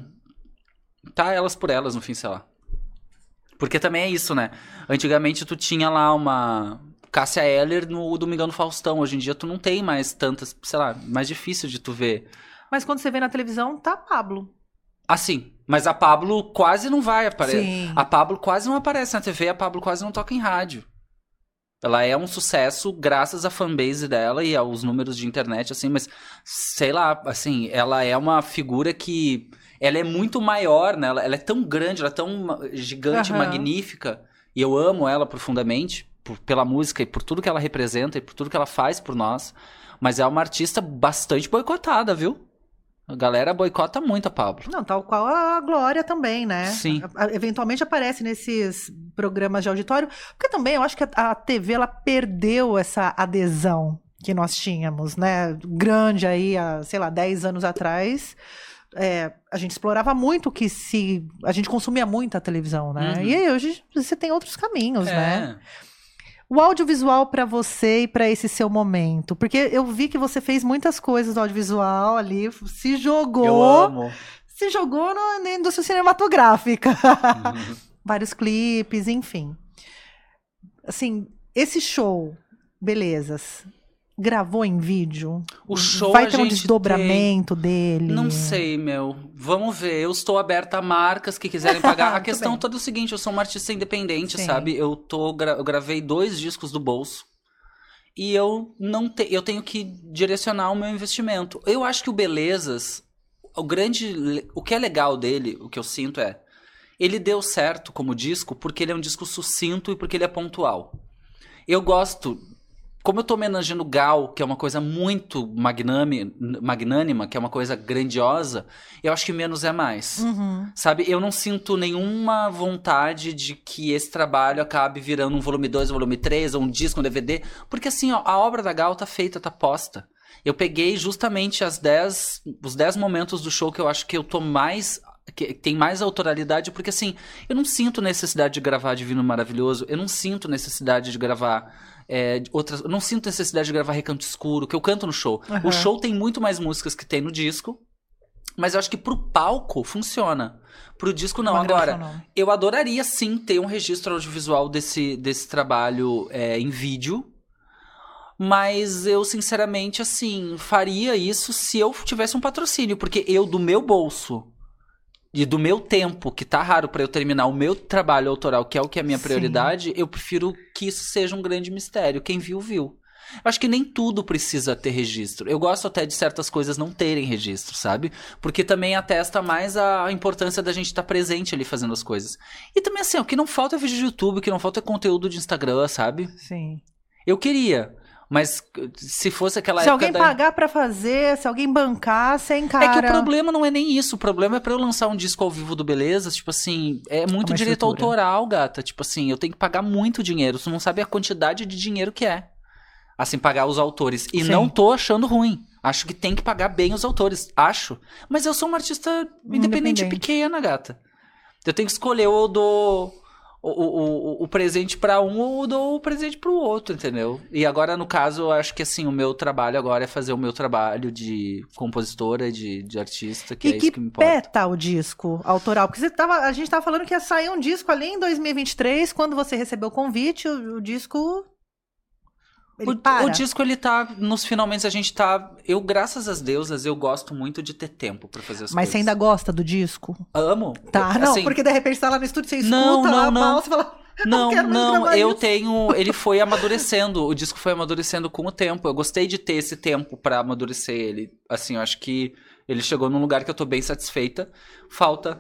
[SPEAKER 3] tá elas por elas no fim, sei lá. Porque também é isso, né? Antigamente tu tinha lá uma Cássia Eller no Domingão do Faustão. Hoje em dia tu não tem mais tantas, sei lá, mais difícil de tu ver.
[SPEAKER 2] Mas quando você vê na televisão, tá Pablo.
[SPEAKER 3] Assim, mas a Pablo quase não vai aparecer.
[SPEAKER 2] Sim.
[SPEAKER 3] A Pablo quase não aparece na T V, a Pablo quase não toca em rádio. Ela é um sucesso graças à fanbase dela e aos números de internet, assim, mas sei lá, assim, ela é uma figura que... Ela é muito maior, né? Ela, ela é tão grande, ela é tão gigante,
[SPEAKER 2] Aham.
[SPEAKER 3] magnífica. E eu amo ela profundamente, por, pela música e por tudo que ela representa e por tudo que ela faz por nós. Mas é uma artista bastante boicotada, viu? A galera boicota muito a Pablo.
[SPEAKER 2] Não, tal qual a Glória também, né?
[SPEAKER 3] Sim.
[SPEAKER 2] A- a- eventualmente aparece nesses programas de auditório, porque também eu acho que a, a T V ela perdeu essa adesão que nós tínhamos, né? Grande aí, há, sei lá, dez anos atrás. É, a gente explorava muito que se... A gente consumia muito a televisão, né?
[SPEAKER 3] Uhum.
[SPEAKER 2] E aí hoje você tem outros caminhos,
[SPEAKER 3] É.
[SPEAKER 2] né? O audiovisual pra você e pra esse seu momento, porque eu vi que você fez muitas coisas no audiovisual ali, se jogou,
[SPEAKER 3] Eu amo.
[SPEAKER 2] se jogou no- na indústria cinematográfica.
[SPEAKER 3] Uhum.
[SPEAKER 2] Vários clipes, enfim. Assim, esse show, belezas, gravou em vídeo?
[SPEAKER 3] O show
[SPEAKER 2] Vai
[SPEAKER 3] a
[SPEAKER 2] ter um
[SPEAKER 3] gente
[SPEAKER 2] desdobramento dele?
[SPEAKER 3] Não sei, meu. Vamos ver. Eu estou aberta a marcas que quiserem pagar. A
[SPEAKER 2] Muito
[SPEAKER 3] questão
[SPEAKER 2] bem.
[SPEAKER 3] toda é o seguinte, eu sou uma artista independente,
[SPEAKER 2] Sim.
[SPEAKER 3] sabe? Eu, tô, gra- eu gravei dois discos do bolso. E eu não te, eu tenho que direcionar o meu investimento. Eu acho que o Belezas, o grande, le- o que é legal dele, o que eu sinto é, ele deu certo como disco porque ele é um disco sucinto e porque ele é pontual. Eu gosto, como eu tô homenageando Gal, que é uma coisa muito magnâmi- magnânima, que é uma coisa grandiosa, eu acho que menos é mais.
[SPEAKER 2] Uhum.
[SPEAKER 3] Sabe, eu não sinto nenhuma vontade de que esse trabalho acabe virando um volume dois, um volume três, ou um disco, um D V D, porque assim, ó, a obra da Gal tá feita, tá posta. Eu peguei justamente as dez, os dez momentos do show que eu acho que eu tô mais... que tem mais autoralidade, porque assim, eu não sinto necessidade de gravar Divino Maravilhoso, eu não sinto necessidade de gravar é, outras, eu não sinto necessidade de gravar Recanto Escuro, que eu canto no show.
[SPEAKER 2] Aham.
[SPEAKER 3] O show tem muito mais músicas que tem no disco, mas eu acho que pro palco funciona. Pro disco não.
[SPEAKER 2] Uma
[SPEAKER 3] Agora,
[SPEAKER 2] gravação não.
[SPEAKER 3] eu adoraria sim ter um registro audiovisual desse, desse trabalho é, em vídeo, mas eu, sinceramente, assim, faria isso se eu tivesse um patrocínio, porque eu, do meu bolso e do meu tempo, que tá raro pra eu terminar o meu trabalho autoral, que é o que é a minha
[SPEAKER 2] Sim.
[SPEAKER 3] prioridade, eu prefiro que isso seja um grande mistério. Quem viu, viu. Eu acho que nem tudo precisa ter registro. Eu gosto até de certas coisas não terem registro, sabe? Porque também atesta mais a importância da gente estar presente ali fazendo as coisas. E também assim, o que não falta é vídeo de YouTube, o que não falta é conteúdo de Instagram, sabe?
[SPEAKER 2] Sim.
[SPEAKER 3] Eu queria, mas se fosse aquela
[SPEAKER 2] Se
[SPEAKER 3] época
[SPEAKER 2] alguém
[SPEAKER 3] da...
[SPEAKER 2] pagar pra fazer, se alguém bancar, você encara.
[SPEAKER 3] É que o problema não é nem isso. O problema é pra eu lançar um disco ao vivo do Belezas, tipo assim, é muito
[SPEAKER 2] Uma
[SPEAKER 3] direito
[SPEAKER 2] estrutura.
[SPEAKER 3] autoral, gata. Tipo assim, eu tenho que pagar muito dinheiro. Você não sabe a quantidade de dinheiro que é. Assim, pagar os autores. E
[SPEAKER 2] Sim.
[SPEAKER 3] não tô achando ruim. Acho que tem que pagar bem os autores. Acho. Mas eu sou uma artista independente,
[SPEAKER 2] Independente.
[SPEAKER 3] pequena, gata. Eu tenho que escolher ou eu dou o, o, o, o presente pra um ou eu dou o presente pro outro, entendeu? E agora, no caso, eu acho que assim, o meu trabalho agora é fazer o meu trabalho de compositora, de, de artista, que
[SPEAKER 2] E
[SPEAKER 3] é
[SPEAKER 2] que
[SPEAKER 3] isso que me importa.
[SPEAKER 2] pé tá o disco autoral? Porque você tava, a gente tava falando que ia sair um disco ali em dois mil e vinte e três, quando você recebeu o convite, o, o disco... Ele
[SPEAKER 3] O,
[SPEAKER 2] para.
[SPEAKER 3] o disco, ele tá, nos finalmente a gente tá, eu, graças às deusas, eu gosto muito de ter tempo pra fazer as
[SPEAKER 2] Mas
[SPEAKER 3] coisas.
[SPEAKER 2] você ainda gosta do disco?
[SPEAKER 3] Amo.
[SPEAKER 2] Tá, não,
[SPEAKER 3] Assim,
[SPEAKER 2] porque de repente você tá lá no estúdio, você escuta
[SPEAKER 3] Não,
[SPEAKER 2] lá
[SPEAKER 3] não,
[SPEAKER 2] a
[SPEAKER 3] não.
[SPEAKER 2] mouse e fala...
[SPEAKER 3] Não,
[SPEAKER 2] quero mais
[SPEAKER 3] não,
[SPEAKER 2] gravar
[SPEAKER 3] eu
[SPEAKER 2] isso.
[SPEAKER 3] tenho, ele foi amadurecendo, o disco foi amadurecendo com o tempo, eu gostei de ter esse tempo pra amadurecer ele, assim, eu acho que ele chegou num lugar que eu tô bem satisfeita, falta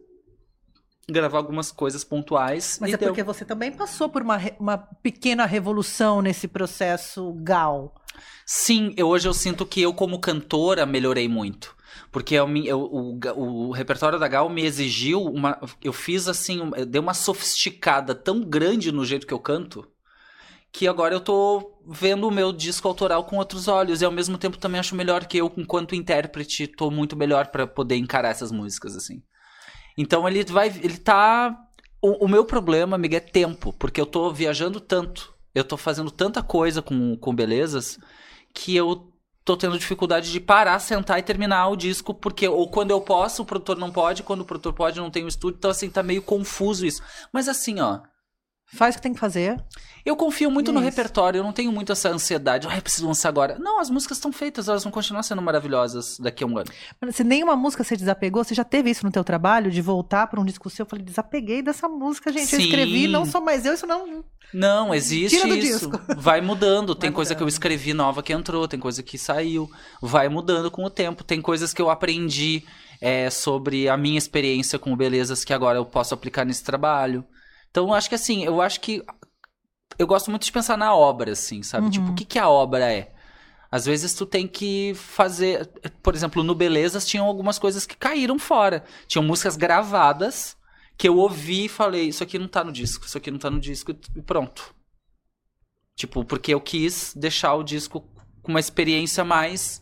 [SPEAKER 3] gravar algumas coisas pontuais.
[SPEAKER 2] Mas
[SPEAKER 3] e
[SPEAKER 2] é
[SPEAKER 3] deu.
[SPEAKER 2] porque você também passou por uma, re- uma pequena revolução nesse processo Gal.
[SPEAKER 3] Sim, eu, hoje eu sinto que eu como cantora melhorei muito. Porque eu, me- eu- o, ga- o repertório da Gal me exigiu uma... Eu fiz assim, um- eu dei uma sofisticada tão grande no jeito que eu canto, que agora eu tô vendo o meu disco autoral com outros olhos. E ao mesmo tempo também acho melhor que eu, enquanto intérprete, tô muito melhor pra poder encarar essas músicas, assim. Então ele vai... Ele tá... O, o meu problema, amiga, é tempo. Porque eu tô viajando tanto. Eu tô fazendo tanta coisa com, com Belezas que eu tô tendo dificuldade de parar, sentar e terminar o disco, porque ou quando eu posso, o produtor não pode, quando o produtor pode, não tem o estúdio, então assim, tá meio confuso isso. Mas assim, ó...
[SPEAKER 2] Faz o que tem que fazer.
[SPEAKER 3] Eu confio muito
[SPEAKER 2] Isso.
[SPEAKER 3] no repertório, eu não tenho muito essa ansiedade, ah, eu preciso lançar agora. Não, as músicas estão feitas, elas vão continuar sendo maravilhosas daqui a um ano.
[SPEAKER 2] Mas se nenhuma música você desapegou, você já teve isso no teu trabalho, de voltar para um disco seu? Eu falei, desapeguei dessa música, gente.
[SPEAKER 3] Sim.
[SPEAKER 2] Eu escrevi, não sou mais eu, isso não...
[SPEAKER 3] Não, existe
[SPEAKER 2] Tira do
[SPEAKER 3] isso.
[SPEAKER 2] disco.
[SPEAKER 3] Vai mudando. Tem
[SPEAKER 2] Vai
[SPEAKER 3] coisa
[SPEAKER 2] mudando.
[SPEAKER 3] que eu escrevi nova que entrou, tem coisa que saiu. Vai mudando com o tempo. Tem coisas que eu aprendi é, sobre a minha experiência com belezas que agora eu posso aplicar nesse trabalho. Então, eu acho que assim, eu acho que... Eu gosto muito de pensar na obra, assim, sabe?
[SPEAKER 2] Uhum.
[SPEAKER 3] Tipo, o que, que a obra é? Às vezes tu tem que fazer... Por exemplo, no Belezas tinham algumas coisas que caíram fora. Tinham músicas gravadas que eu ouvi e falei, isso aqui não tá no disco, isso aqui não tá no disco, e pronto. Tipo, porque eu quis deixar o disco com uma experiência mais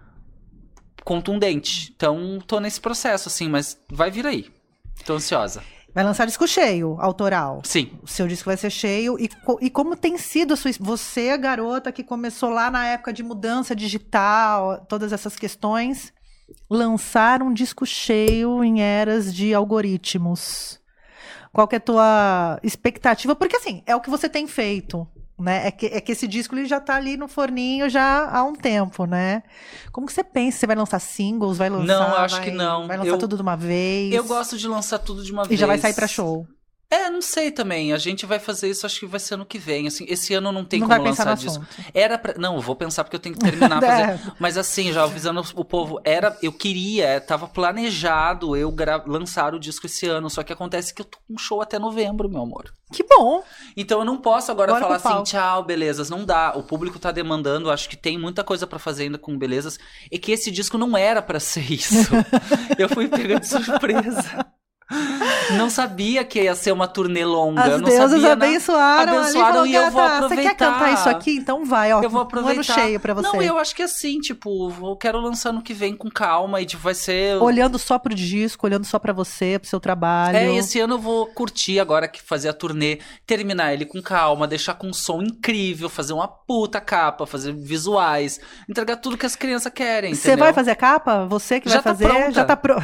[SPEAKER 3] contundente. Então, tô nesse processo, assim, mas vai vir aí. Tô ansiosa.
[SPEAKER 2] Vai lançar disco cheio, autoral.
[SPEAKER 3] Sim.
[SPEAKER 2] O seu disco vai ser cheio. E, co- e como tem sido a sua... Você, garota, que começou lá na época de mudança digital, todas essas questões, lançar um disco cheio em eras de algoritmos. Qual que é a tua expectativa? Porque, assim, é o que você tem feito, né? É que, é que esse disco ele já tá ali no forninho já há um tempo, né? Como que você pensa? Você vai lançar singles? Vai lançar...
[SPEAKER 3] Não, eu acho
[SPEAKER 2] vai-
[SPEAKER 3] que não.
[SPEAKER 2] Vai lançar
[SPEAKER 3] Eu-
[SPEAKER 2] tudo de uma vez?
[SPEAKER 3] Eu gosto de lançar tudo de uma
[SPEAKER 2] E
[SPEAKER 3] vez.
[SPEAKER 2] já vai sair pra show?
[SPEAKER 3] É, não sei também. A gente vai fazer isso, acho que vai ser ano que vem. Assim, esse ano não tem
[SPEAKER 2] Não
[SPEAKER 3] como
[SPEAKER 2] vai pensar
[SPEAKER 3] lançar
[SPEAKER 2] no
[SPEAKER 3] disco.
[SPEAKER 2] assunto.
[SPEAKER 3] Era pra... Não, eu vou pensar porque eu tenho que terminar a
[SPEAKER 2] É.
[SPEAKER 3] fazer. Mas assim, já avisando o povo, era, eu queria, tava planejado eu gra... lançar o disco esse ano. Só que acontece que eu tô com um show até novembro, meu amor.
[SPEAKER 2] Que bom!
[SPEAKER 3] Então eu não posso agora
[SPEAKER 2] Bora
[SPEAKER 3] falar
[SPEAKER 2] pro pau.
[SPEAKER 3] assim, tchau, belezas. Não dá. O público tá demandando, acho que tem muita coisa pra fazer ainda com belezas. E que esse disco não era pra ser isso. Eu fui pega de surpresa. Não sabia que ia ser uma turnê longa.
[SPEAKER 2] As
[SPEAKER 3] eu não
[SPEAKER 2] deusas
[SPEAKER 3] sabia na-
[SPEAKER 2] abençoaram,
[SPEAKER 3] abençoaram
[SPEAKER 2] ali,
[SPEAKER 3] e eu vou
[SPEAKER 2] Você quer
[SPEAKER 3] aproveitar.
[SPEAKER 2] cantar isso aqui? Então vai, ó.
[SPEAKER 3] Eu vou
[SPEAKER 2] Um
[SPEAKER 3] aproveitar.
[SPEAKER 2] ano cheio pra você.
[SPEAKER 3] Não, eu acho que assim, tipo, eu quero lançar no que vem com calma e tipo, vai ser...
[SPEAKER 2] Olhando só pro disco, olhando só pra você, pro seu trabalho.
[SPEAKER 3] É, esse ano eu vou curtir agora que fazer a turnê, terminar ele com calma, deixar com um som incrível, fazer uma puta capa, fazer visuais, entregar tudo que as crianças querem,
[SPEAKER 2] Você
[SPEAKER 3] entendeu?
[SPEAKER 2] vai fazer a capa? Você que
[SPEAKER 3] Já
[SPEAKER 2] vai
[SPEAKER 3] tá
[SPEAKER 2] fazer?
[SPEAKER 3] pronta.
[SPEAKER 2] Já tá pronto.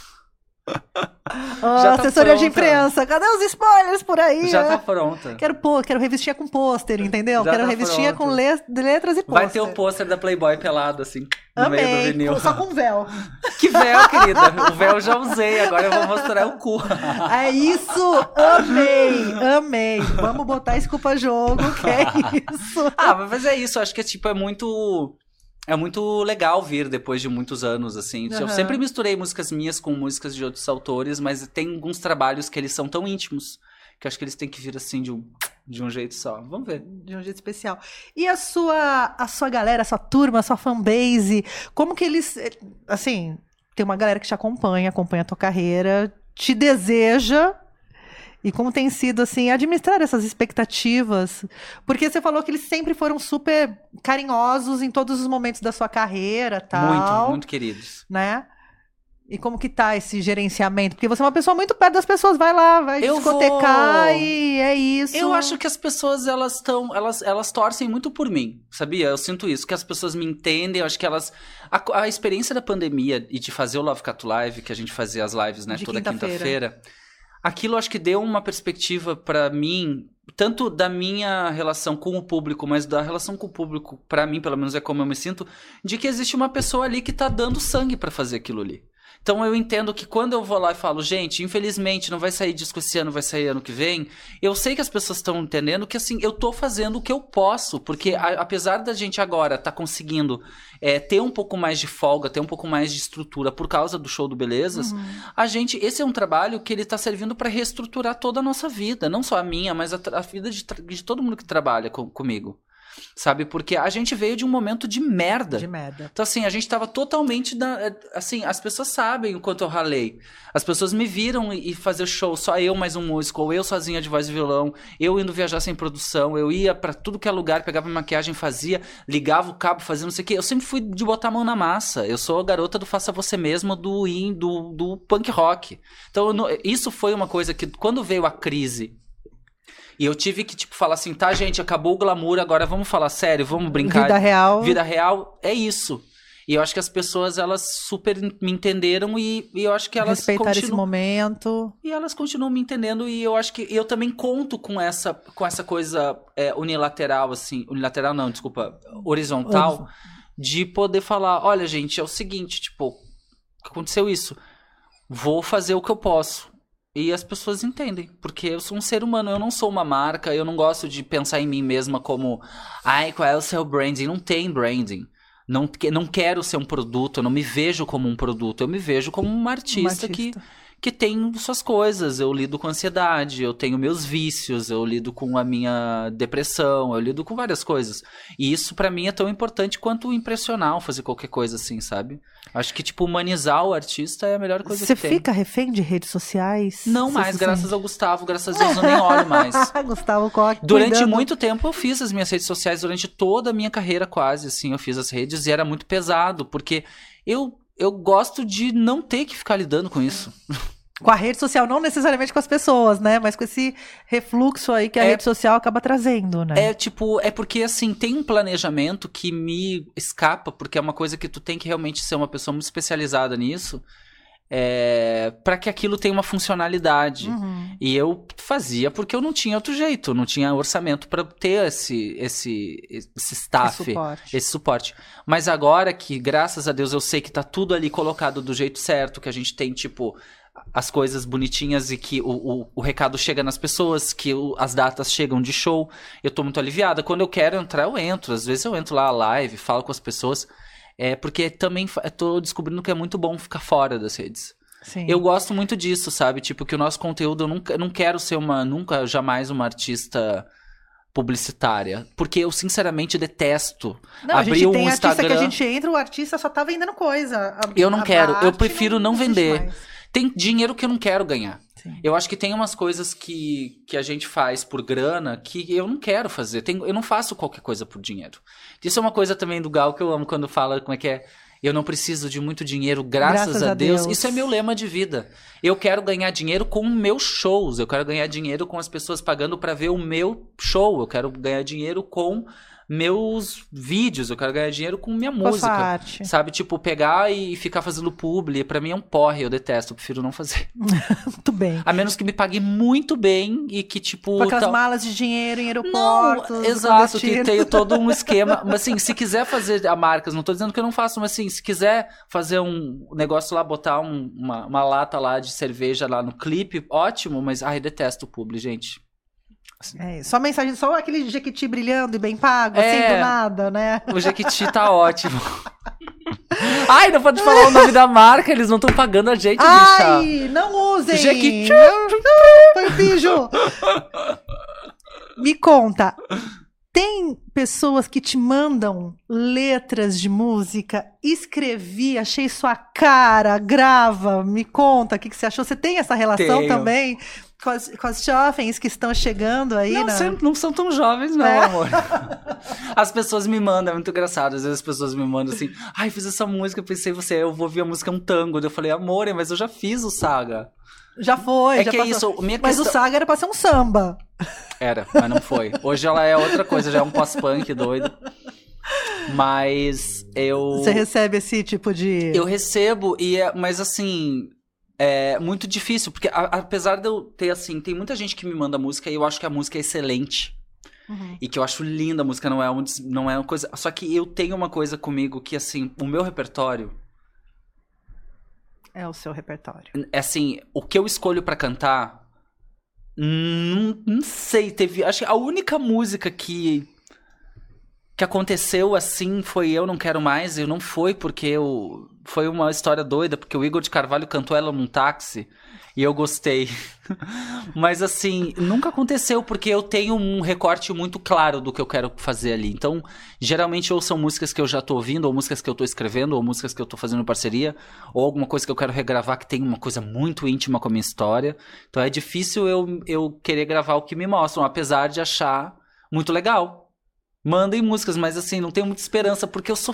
[SPEAKER 3] Já tá
[SPEAKER 2] assessoria de
[SPEAKER 3] pronta.
[SPEAKER 2] imprensa. Cadê os spoilers por aí?
[SPEAKER 3] Já
[SPEAKER 2] né?
[SPEAKER 3] tá pronta.
[SPEAKER 2] Quero, pô, quero revistinha com pôster, entendeu?
[SPEAKER 3] Já
[SPEAKER 2] quero
[SPEAKER 3] tá
[SPEAKER 2] revistinha
[SPEAKER 3] pronto.
[SPEAKER 2] com le- letras e pôster.
[SPEAKER 3] Vai ter o pôster da Playboy pelado, assim, no meio do
[SPEAKER 2] Amei,
[SPEAKER 3] vinil.
[SPEAKER 2] com- só com véu.
[SPEAKER 3] Que véu, querida. O véu eu já usei, agora eu vou mostrar o cu.
[SPEAKER 2] É isso, amei, amei. Vamos botar isso culpa jogo, que é isso.
[SPEAKER 3] Ah, mas é isso, acho que é tipo, é muito... É muito legal vir depois de muitos anos, assim. Eu
[SPEAKER 2] Aham.
[SPEAKER 3] sempre misturei músicas minhas com músicas de outros autores, mas tem alguns trabalhos que eles são tão íntimos que eu acho que eles têm que vir assim de um, de um jeito só. Vamos ver.
[SPEAKER 2] De um jeito especial. E a sua, a sua galera, a sua turma, a sua fanbase, como que eles, eh, assim, tem uma galera que te acompanha, acompanha a tua carreira, te deseja, e como tem sido, assim, administrar essas expectativas? Porque você falou que eles sempre foram super carinhosos em todos os momentos da sua carreira, tal.
[SPEAKER 3] Muito, muito queridos.
[SPEAKER 2] Né? E como que tá esse gerenciamento? Porque você é uma pessoa muito perto das pessoas, vai lá, vai
[SPEAKER 3] Eu
[SPEAKER 2] discotecar
[SPEAKER 3] vou.
[SPEAKER 2] e é isso.
[SPEAKER 3] Eu acho que as pessoas, elas estão, elas, elas torcem muito por mim, sabia? Eu sinto isso, que as pessoas me entendem, eu acho que elas... A, a experiência da pandemia e de fazer o Love Cat Live, que a gente fazia as lives, né,
[SPEAKER 2] De
[SPEAKER 3] toda
[SPEAKER 2] quinta-feira.
[SPEAKER 3] quinta-feira, aquilo acho que deu uma perspectiva pra mim, tanto da minha relação com o público, mas da relação com o público, pra mim, pelo menos é como eu me sinto, de que existe uma pessoa ali que tá dando sangue pra fazer aquilo ali. Então eu entendo que quando eu vou lá e falo, gente, infelizmente não vai sair disco esse ano, vai sair ano que vem, eu sei que as pessoas estão entendendo que assim, eu tô fazendo o que eu posso, porque a, apesar da gente agora tá conseguindo é, ter um pouco mais de folga, ter um pouco mais de estrutura por causa do show do Belezas,
[SPEAKER 2] Uhum.
[SPEAKER 3] a gente, esse é um trabalho que ele tá servindo para reestruturar toda a nossa vida, não só a minha, mas a, a vida de, de todo mundo que trabalha com, comigo. Sabe? Porque a gente veio de um momento de merda.
[SPEAKER 2] De merda.
[SPEAKER 3] Então, assim, a gente tava totalmente... Da, assim, as pessoas sabem o quanto eu ralei. As pessoas me viram e fazer show, só eu mais um músico, ou eu sozinha de voz e violão, eu indo viajar sem produção, eu ia pra tudo que é lugar, pegava minha maquiagem, fazia, ligava o cabo, fazia não sei o quê. Eu sempre fui de botar a mão na massa. Eu sou a garota do faça você mesmo, do, in, do, do punk rock. Então, eu não, isso foi uma coisa que, quando veio a crise... E eu tive que, tipo, falar assim, tá, gente, acabou o glamour, agora vamos falar sério, vamos brincar.
[SPEAKER 2] Vida real.
[SPEAKER 3] Vida real é isso. E eu acho que as pessoas, elas super me entenderam e, e eu acho que elas
[SPEAKER 2] Respeitar
[SPEAKER 3] continuam...
[SPEAKER 2] esse momento.
[SPEAKER 3] E elas continuam me entendendo e eu acho que eu também conto com essa, com essa coisa é, unilateral, assim... Unilateral não, desculpa. Horizontal. De poder falar, olha, gente, é o seguinte, tipo... Aconteceu isso. Vou fazer o que eu posso. E as pessoas entendem. Porque eu sou um ser humano, eu não sou uma marca. Eu não gosto de pensar em mim mesma como... Ai, qual é o seu branding? Não tem branding. Não, não quero ser um produto, eu não me vejo como um produto, eu me vejo como uma artista,
[SPEAKER 2] Uma artista.
[SPEAKER 3] que, que tem suas coisas. Eu lido com ansiedade, eu tenho meus vícios, eu lido com a minha depressão, eu lido com várias coisas. E isso pra mim é tão importante quanto impressionar, fazer qualquer coisa assim, sabe? Acho que, tipo, humanizar o artista é a melhor coisa
[SPEAKER 2] Você
[SPEAKER 3] que tem.
[SPEAKER 2] fica refém de redes sociais?
[SPEAKER 3] Não
[SPEAKER 2] Você
[SPEAKER 3] mais,
[SPEAKER 2] se
[SPEAKER 3] graças
[SPEAKER 2] sente-
[SPEAKER 3] ao Gustavo, graças a Deus eu nem olho mais.
[SPEAKER 2] Gustavo Koch.
[SPEAKER 3] Durante
[SPEAKER 2] cuidando.
[SPEAKER 3] muito tempo eu fiz as minhas redes sociais, durante toda a minha carreira quase, assim, eu fiz as redes e era muito pesado, porque eu, eu gosto de não ter que ficar lidando com isso.
[SPEAKER 2] Com a rede social, não necessariamente com as pessoas, né? Mas com esse refluxo aí que a
[SPEAKER 3] É-
[SPEAKER 2] rede social acaba trazendo, né?
[SPEAKER 3] É tipo, é porque assim, tem um planejamento que me escapa, porque é uma coisa que tu tem que realmente ser uma pessoa muito especializada nisso, é, para que aquilo tenha uma funcionalidade.
[SPEAKER 2] Uhum.
[SPEAKER 3] E eu fazia porque eu não tinha outro jeito, não tinha orçamento para ter esse, esse, esse staff,
[SPEAKER 2] Esse suporte.
[SPEAKER 3] esse suporte. Mas agora que, graças a Deus, eu sei que tá tudo ali colocado do jeito certo, que a gente tem, tipo, as coisas bonitinhas e que o, o, o recado chega nas pessoas, que o- as datas chegam de show, eu tô muito aliviada. Quando eu quero entrar, eu entro. Às vezes eu entro lá live, falo com as pessoas. É porque também fa- eu tô descobrindo que é muito bom ficar fora das redes.
[SPEAKER 2] Sim.
[SPEAKER 3] Eu gosto muito disso, sabe? Tipo, que o nosso conteúdo, eu nunca, eu não quero ser uma, nunca, jamais uma artista publicitária. Porque eu, sinceramente, detesto
[SPEAKER 2] Não, a
[SPEAKER 3] abrir
[SPEAKER 2] gente
[SPEAKER 3] um
[SPEAKER 2] tem artista
[SPEAKER 3] Instagram.
[SPEAKER 2] que a gente entra, o artista só tá vendendo coisa. A-
[SPEAKER 3] Eu não
[SPEAKER 2] a
[SPEAKER 3] quero, eu
[SPEAKER 2] arte
[SPEAKER 3] prefiro não
[SPEAKER 2] existe
[SPEAKER 3] vender.
[SPEAKER 2] mais.
[SPEAKER 3] Tem dinheiro que eu não quero ganhar.
[SPEAKER 2] Sim.
[SPEAKER 3] Eu acho que tem umas coisas que, que a gente faz por grana que eu não quero fazer. Tem, eu não faço qualquer coisa por dinheiro. Isso é uma coisa também do Gal que eu amo quando fala como é que é. Eu não preciso de muito dinheiro, graças,
[SPEAKER 2] Graças
[SPEAKER 3] a,
[SPEAKER 2] a
[SPEAKER 3] Deus.
[SPEAKER 2] Deus.
[SPEAKER 3] Isso é meu lema de vida. Eu quero ganhar dinheiro com meus shows. Eu quero ganhar dinheiro com as pessoas pagando pra ver o meu show. Eu quero ganhar dinheiro com meus vídeos. Eu quero ganhar dinheiro com minha
[SPEAKER 2] Com a sua
[SPEAKER 3] música.
[SPEAKER 2] arte.
[SPEAKER 3] Sabe, tipo, pegar e ficar fazendo publi, pra mim é um porre, eu detesto, eu prefiro não fazer.
[SPEAKER 2] Muito bem.
[SPEAKER 3] A menos que me pague muito bem e que, tipo...
[SPEAKER 2] Com aquelas
[SPEAKER 3] tal-
[SPEAKER 2] malas de dinheiro em
[SPEAKER 3] Não,
[SPEAKER 2] aeroportos.
[SPEAKER 3] exato, que
[SPEAKER 2] clandestino.
[SPEAKER 3] tem todo um esquema. Mas assim, se quiser fazer a marcas, não tô dizendo que eu não faço, mas assim, se quiser fazer um negócio lá, botar um- uma, uma lata lá de cerveja lá no clipe, ótimo, mas ai, detesto o publi, gente.
[SPEAKER 2] É, só mensagem, só aquele jequiti brilhando e bem pago,
[SPEAKER 3] É.
[SPEAKER 2] assim, do nada, né?
[SPEAKER 3] O Jequiti tá ótimo. Ai, não pode falar o nome da marca, eles não estão pagando a gente, bicha.
[SPEAKER 2] Ai, não usem!
[SPEAKER 3] Jequiti.
[SPEAKER 2] Não, não, põe o bicho. Me conta, tem pessoas que te mandam letras de música? Escrevi, achei sua cara, grava, me conta o que, que você achou. Você tem essa relação
[SPEAKER 3] Tenho.
[SPEAKER 2] também com as, com as jovens que estão chegando aí?
[SPEAKER 3] Não,
[SPEAKER 2] na-
[SPEAKER 3] são, não são tão jovens, não,
[SPEAKER 2] É?
[SPEAKER 3] amor. As pessoas me mandam, é muito engraçado. Às vezes as pessoas me mandam assim, ai, fiz essa música, eu pensei você, eu vou ouvir a música, é um tango. Daí eu falei, amor, mas eu já fiz o Saga.
[SPEAKER 2] Já foi,
[SPEAKER 3] É
[SPEAKER 2] já
[SPEAKER 3] que é
[SPEAKER 2] passou.
[SPEAKER 3] isso, minha
[SPEAKER 2] Mas o
[SPEAKER 3] questão-
[SPEAKER 2] Saga era pra ser um samba.
[SPEAKER 3] Era, mas não foi. Hoje ela é outra coisa, já é um pós-punk doido. Mas eu...
[SPEAKER 2] Você recebe esse tipo de...
[SPEAKER 3] Eu recebo, e é, mas assim, é muito difícil, porque a- apesar de eu ter, assim, tem muita gente que me manda música e eu acho que a música é excelente.
[SPEAKER 2] Uhum.
[SPEAKER 3] E que eu acho linda a música, não é, um, des- não é uma coisa... Só que eu tenho uma coisa comigo que, assim, o meu repertório,
[SPEAKER 2] É o seu repertório.
[SPEAKER 3] é assim, o que eu escolho pra cantar, não, não sei, teve... Acho que a única música que... que aconteceu assim foi Eu Não Quero Mais, e não foi porque eu... Foi uma história doida, porque o Igor de Carvalho cantou ela num táxi e eu gostei. Mas assim, nunca aconteceu porque eu tenho um recorte muito claro do que eu quero fazer ali. Então, geralmente ou são músicas que eu já tô ouvindo, ou músicas que eu tô escrevendo, ou músicas que eu tô fazendo em parceria, ou alguma coisa que eu quero regravar que tem uma coisa muito íntima com a minha história. Então é difícil eu, eu querer gravar o que me mostram, apesar de achar muito legal. Mandem músicas, mas assim, não tenho muita esperança, porque eu sou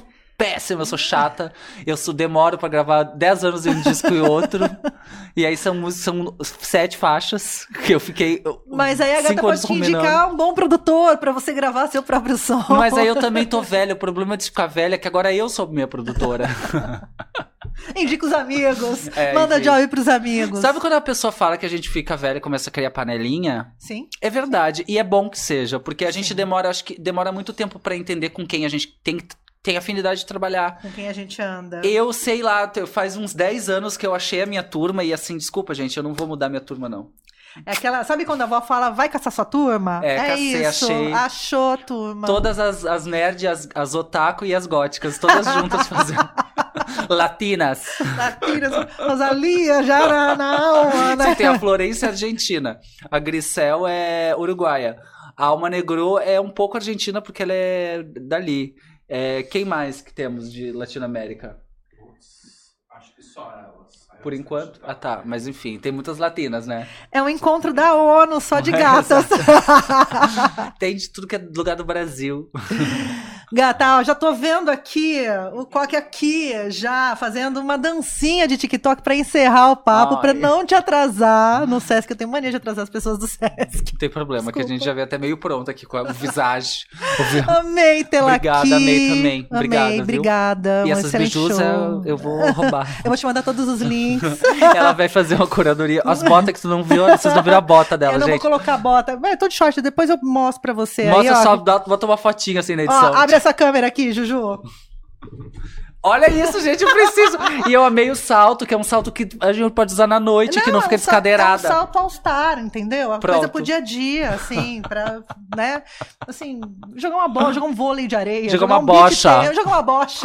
[SPEAKER 3] péssima, eu sou chata. Eu sou, demoro pra gravar dez anos em um disco e outro. E aí são músicas, são sete faixas que eu fiquei.
[SPEAKER 2] Mas aí a Gata pode te indicar um bom produtor pra você gravar seu próprio som.
[SPEAKER 3] Mas aí eu também tô velha. O problema de ficar velha é que agora eu sou minha produtora.
[SPEAKER 2] Indica os amigos.
[SPEAKER 3] É,
[SPEAKER 2] manda
[SPEAKER 3] enfim.
[SPEAKER 2] job pros amigos.
[SPEAKER 3] Sabe quando a pessoa fala que a gente fica velha e começa a criar panelinha?
[SPEAKER 2] Sim.
[SPEAKER 3] É verdade. E é bom que seja, porque a gente
[SPEAKER 2] Sim.
[SPEAKER 3] demora, acho que demora muito tempo pra entender com quem a gente tem, tem afinidade de trabalhar.
[SPEAKER 2] Com quem a gente anda.
[SPEAKER 3] Eu sei lá, faz uns dez anos que eu achei a minha turma e assim, desculpa, gente, eu não vou mudar minha turma, não.
[SPEAKER 2] É aquela, sabe quando a avó fala, vai caçar sua turma?
[SPEAKER 3] É,
[SPEAKER 2] é
[SPEAKER 3] cacei,
[SPEAKER 2] isso,
[SPEAKER 3] achei.
[SPEAKER 2] achou a turma.
[SPEAKER 3] Todas as, as nerd, as, as otaku e as góticas, todas juntas fazendo. Latinas.
[SPEAKER 2] Latinas, Rosalia, já na, na alma, né?
[SPEAKER 3] Você tem a Florência argentina, a Grisel é uruguaia, a Alma Negro é um pouco argentina porque ela é dali. É, quem mais que temos de Latinoamérica?
[SPEAKER 4] Acho que só elas.
[SPEAKER 3] Por enquanto? Ah, tá. Mas enfim, tem muitas latinas, né?
[SPEAKER 2] É um encontro da ONU só de gatas.
[SPEAKER 3] Tem de tudo que é lugar do Brasil.
[SPEAKER 2] Gata, ó, já tô vendo aqui o Coque aqui, já fazendo uma dancinha de TikTok pra encerrar o papo,
[SPEAKER 3] Ai.
[SPEAKER 2] pra não te atrasar no Sesc. Eu tenho mania de atrasar as pessoas do Sesc.
[SPEAKER 3] Não tem problema,
[SPEAKER 2] Desculpa.
[SPEAKER 3] que a gente já veio até meio pronto aqui com a visagem.
[SPEAKER 2] Amei tê-la aqui.
[SPEAKER 3] Obrigada, amei também. Obrigada,
[SPEAKER 2] Amei,
[SPEAKER 3] viu?
[SPEAKER 2] obrigada.
[SPEAKER 3] E
[SPEAKER 2] um
[SPEAKER 3] essas
[SPEAKER 2] excelente
[SPEAKER 3] bijus
[SPEAKER 2] show.
[SPEAKER 3] eu, eu vou roubar.
[SPEAKER 2] Eu vou te mandar todos os links.
[SPEAKER 3] Ela vai fazer uma curadoria. As botas que tu não viu, vocês não viram a bota dela,
[SPEAKER 2] eu não
[SPEAKER 3] gente.
[SPEAKER 2] vou colocar bota. Eu tô de short, depois eu mostro pra você.
[SPEAKER 3] Mostra
[SPEAKER 2] aí, ó.
[SPEAKER 3] só, dá- bota uma fotinha assim na
[SPEAKER 2] Ó,
[SPEAKER 3] edição.
[SPEAKER 2] abre essa câmera aqui, Juju.
[SPEAKER 3] Olha isso, gente, eu preciso. E eu amei o salto, que é um salto que a gente pode usar na noite, que não
[SPEAKER 2] é
[SPEAKER 3] fica
[SPEAKER 2] um sal-
[SPEAKER 3] descadeirada.
[SPEAKER 2] É um salto all-star, entendeu? A
[SPEAKER 3] Pronto.
[SPEAKER 2] coisa pro dia a dia, assim, pra, né? Assim, jogar uma bola, jogar um vôlei de areia.
[SPEAKER 3] Jogar uma
[SPEAKER 2] um beach
[SPEAKER 3] bocha.
[SPEAKER 2] tennis, jogar uma bocha.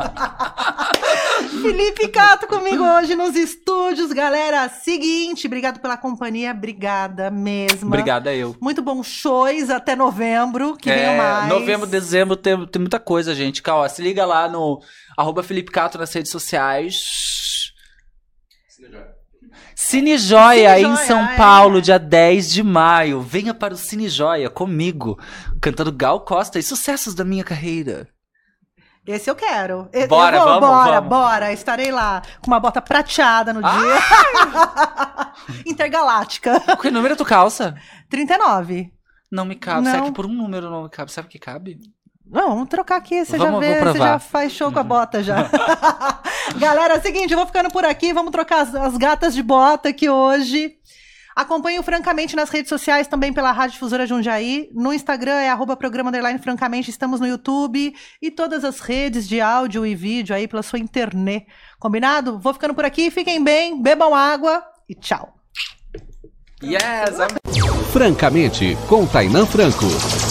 [SPEAKER 2] Felipe Cato comigo hoje nos estúdios, galera. Seguinte, obrigado pela companhia, obrigada mesmo.
[SPEAKER 3] Obrigada, eu.
[SPEAKER 2] Muito bons shows até novembro, que venham mais.
[SPEAKER 3] Novembro, dezembro, tem, tem muita coisa, gente. Calma, se liga lá no arroba Felipe Cato nas redes sociais. Cine Joia,
[SPEAKER 2] Cine
[SPEAKER 3] em
[SPEAKER 2] Joia,
[SPEAKER 3] São
[SPEAKER 2] é.
[SPEAKER 3] Paulo, dia dez de maio. Venha para o Cine Joia comigo, cantando Gal Costa e sucessos da minha carreira.
[SPEAKER 2] Esse eu quero. Eu-
[SPEAKER 3] Bora,
[SPEAKER 2] eu vou,
[SPEAKER 3] vamos,
[SPEAKER 2] bora,
[SPEAKER 3] vamos.
[SPEAKER 2] bora. Estarei lá com uma bota prateada no dia. Intergaláctica.
[SPEAKER 3] Que número tu calça?
[SPEAKER 2] trinta e nove.
[SPEAKER 3] Não me cabe.
[SPEAKER 2] Não.
[SPEAKER 3] Será que por um número não me cabe? Sabe o que cabe?
[SPEAKER 2] Não, vamos trocar aqui, você
[SPEAKER 3] Vamos,
[SPEAKER 2] já
[SPEAKER 3] vou
[SPEAKER 2] vê,
[SPEAKER 3] provar.
[SPEAKER 2] você já faz show com a bota já. Galera, é o seguinte, eu vou ficando por aqui, vamos trocar as, as gatas de bota aqui hoje. Acompanhe o Francamente nas redes sociais, também pela Rádio Difusora Jundiaí. No Instagram é arroba programa underline francamente, estamos no YouTube e todas as redes de áudio e vídeo aí pela sua internet. Combinado? Vou ficando por aqui, fiquem bem, bebam água e tchau.
[SPEAKER 3] Yes!
[SPEAKER 1] Francamente, com Tainan Franco.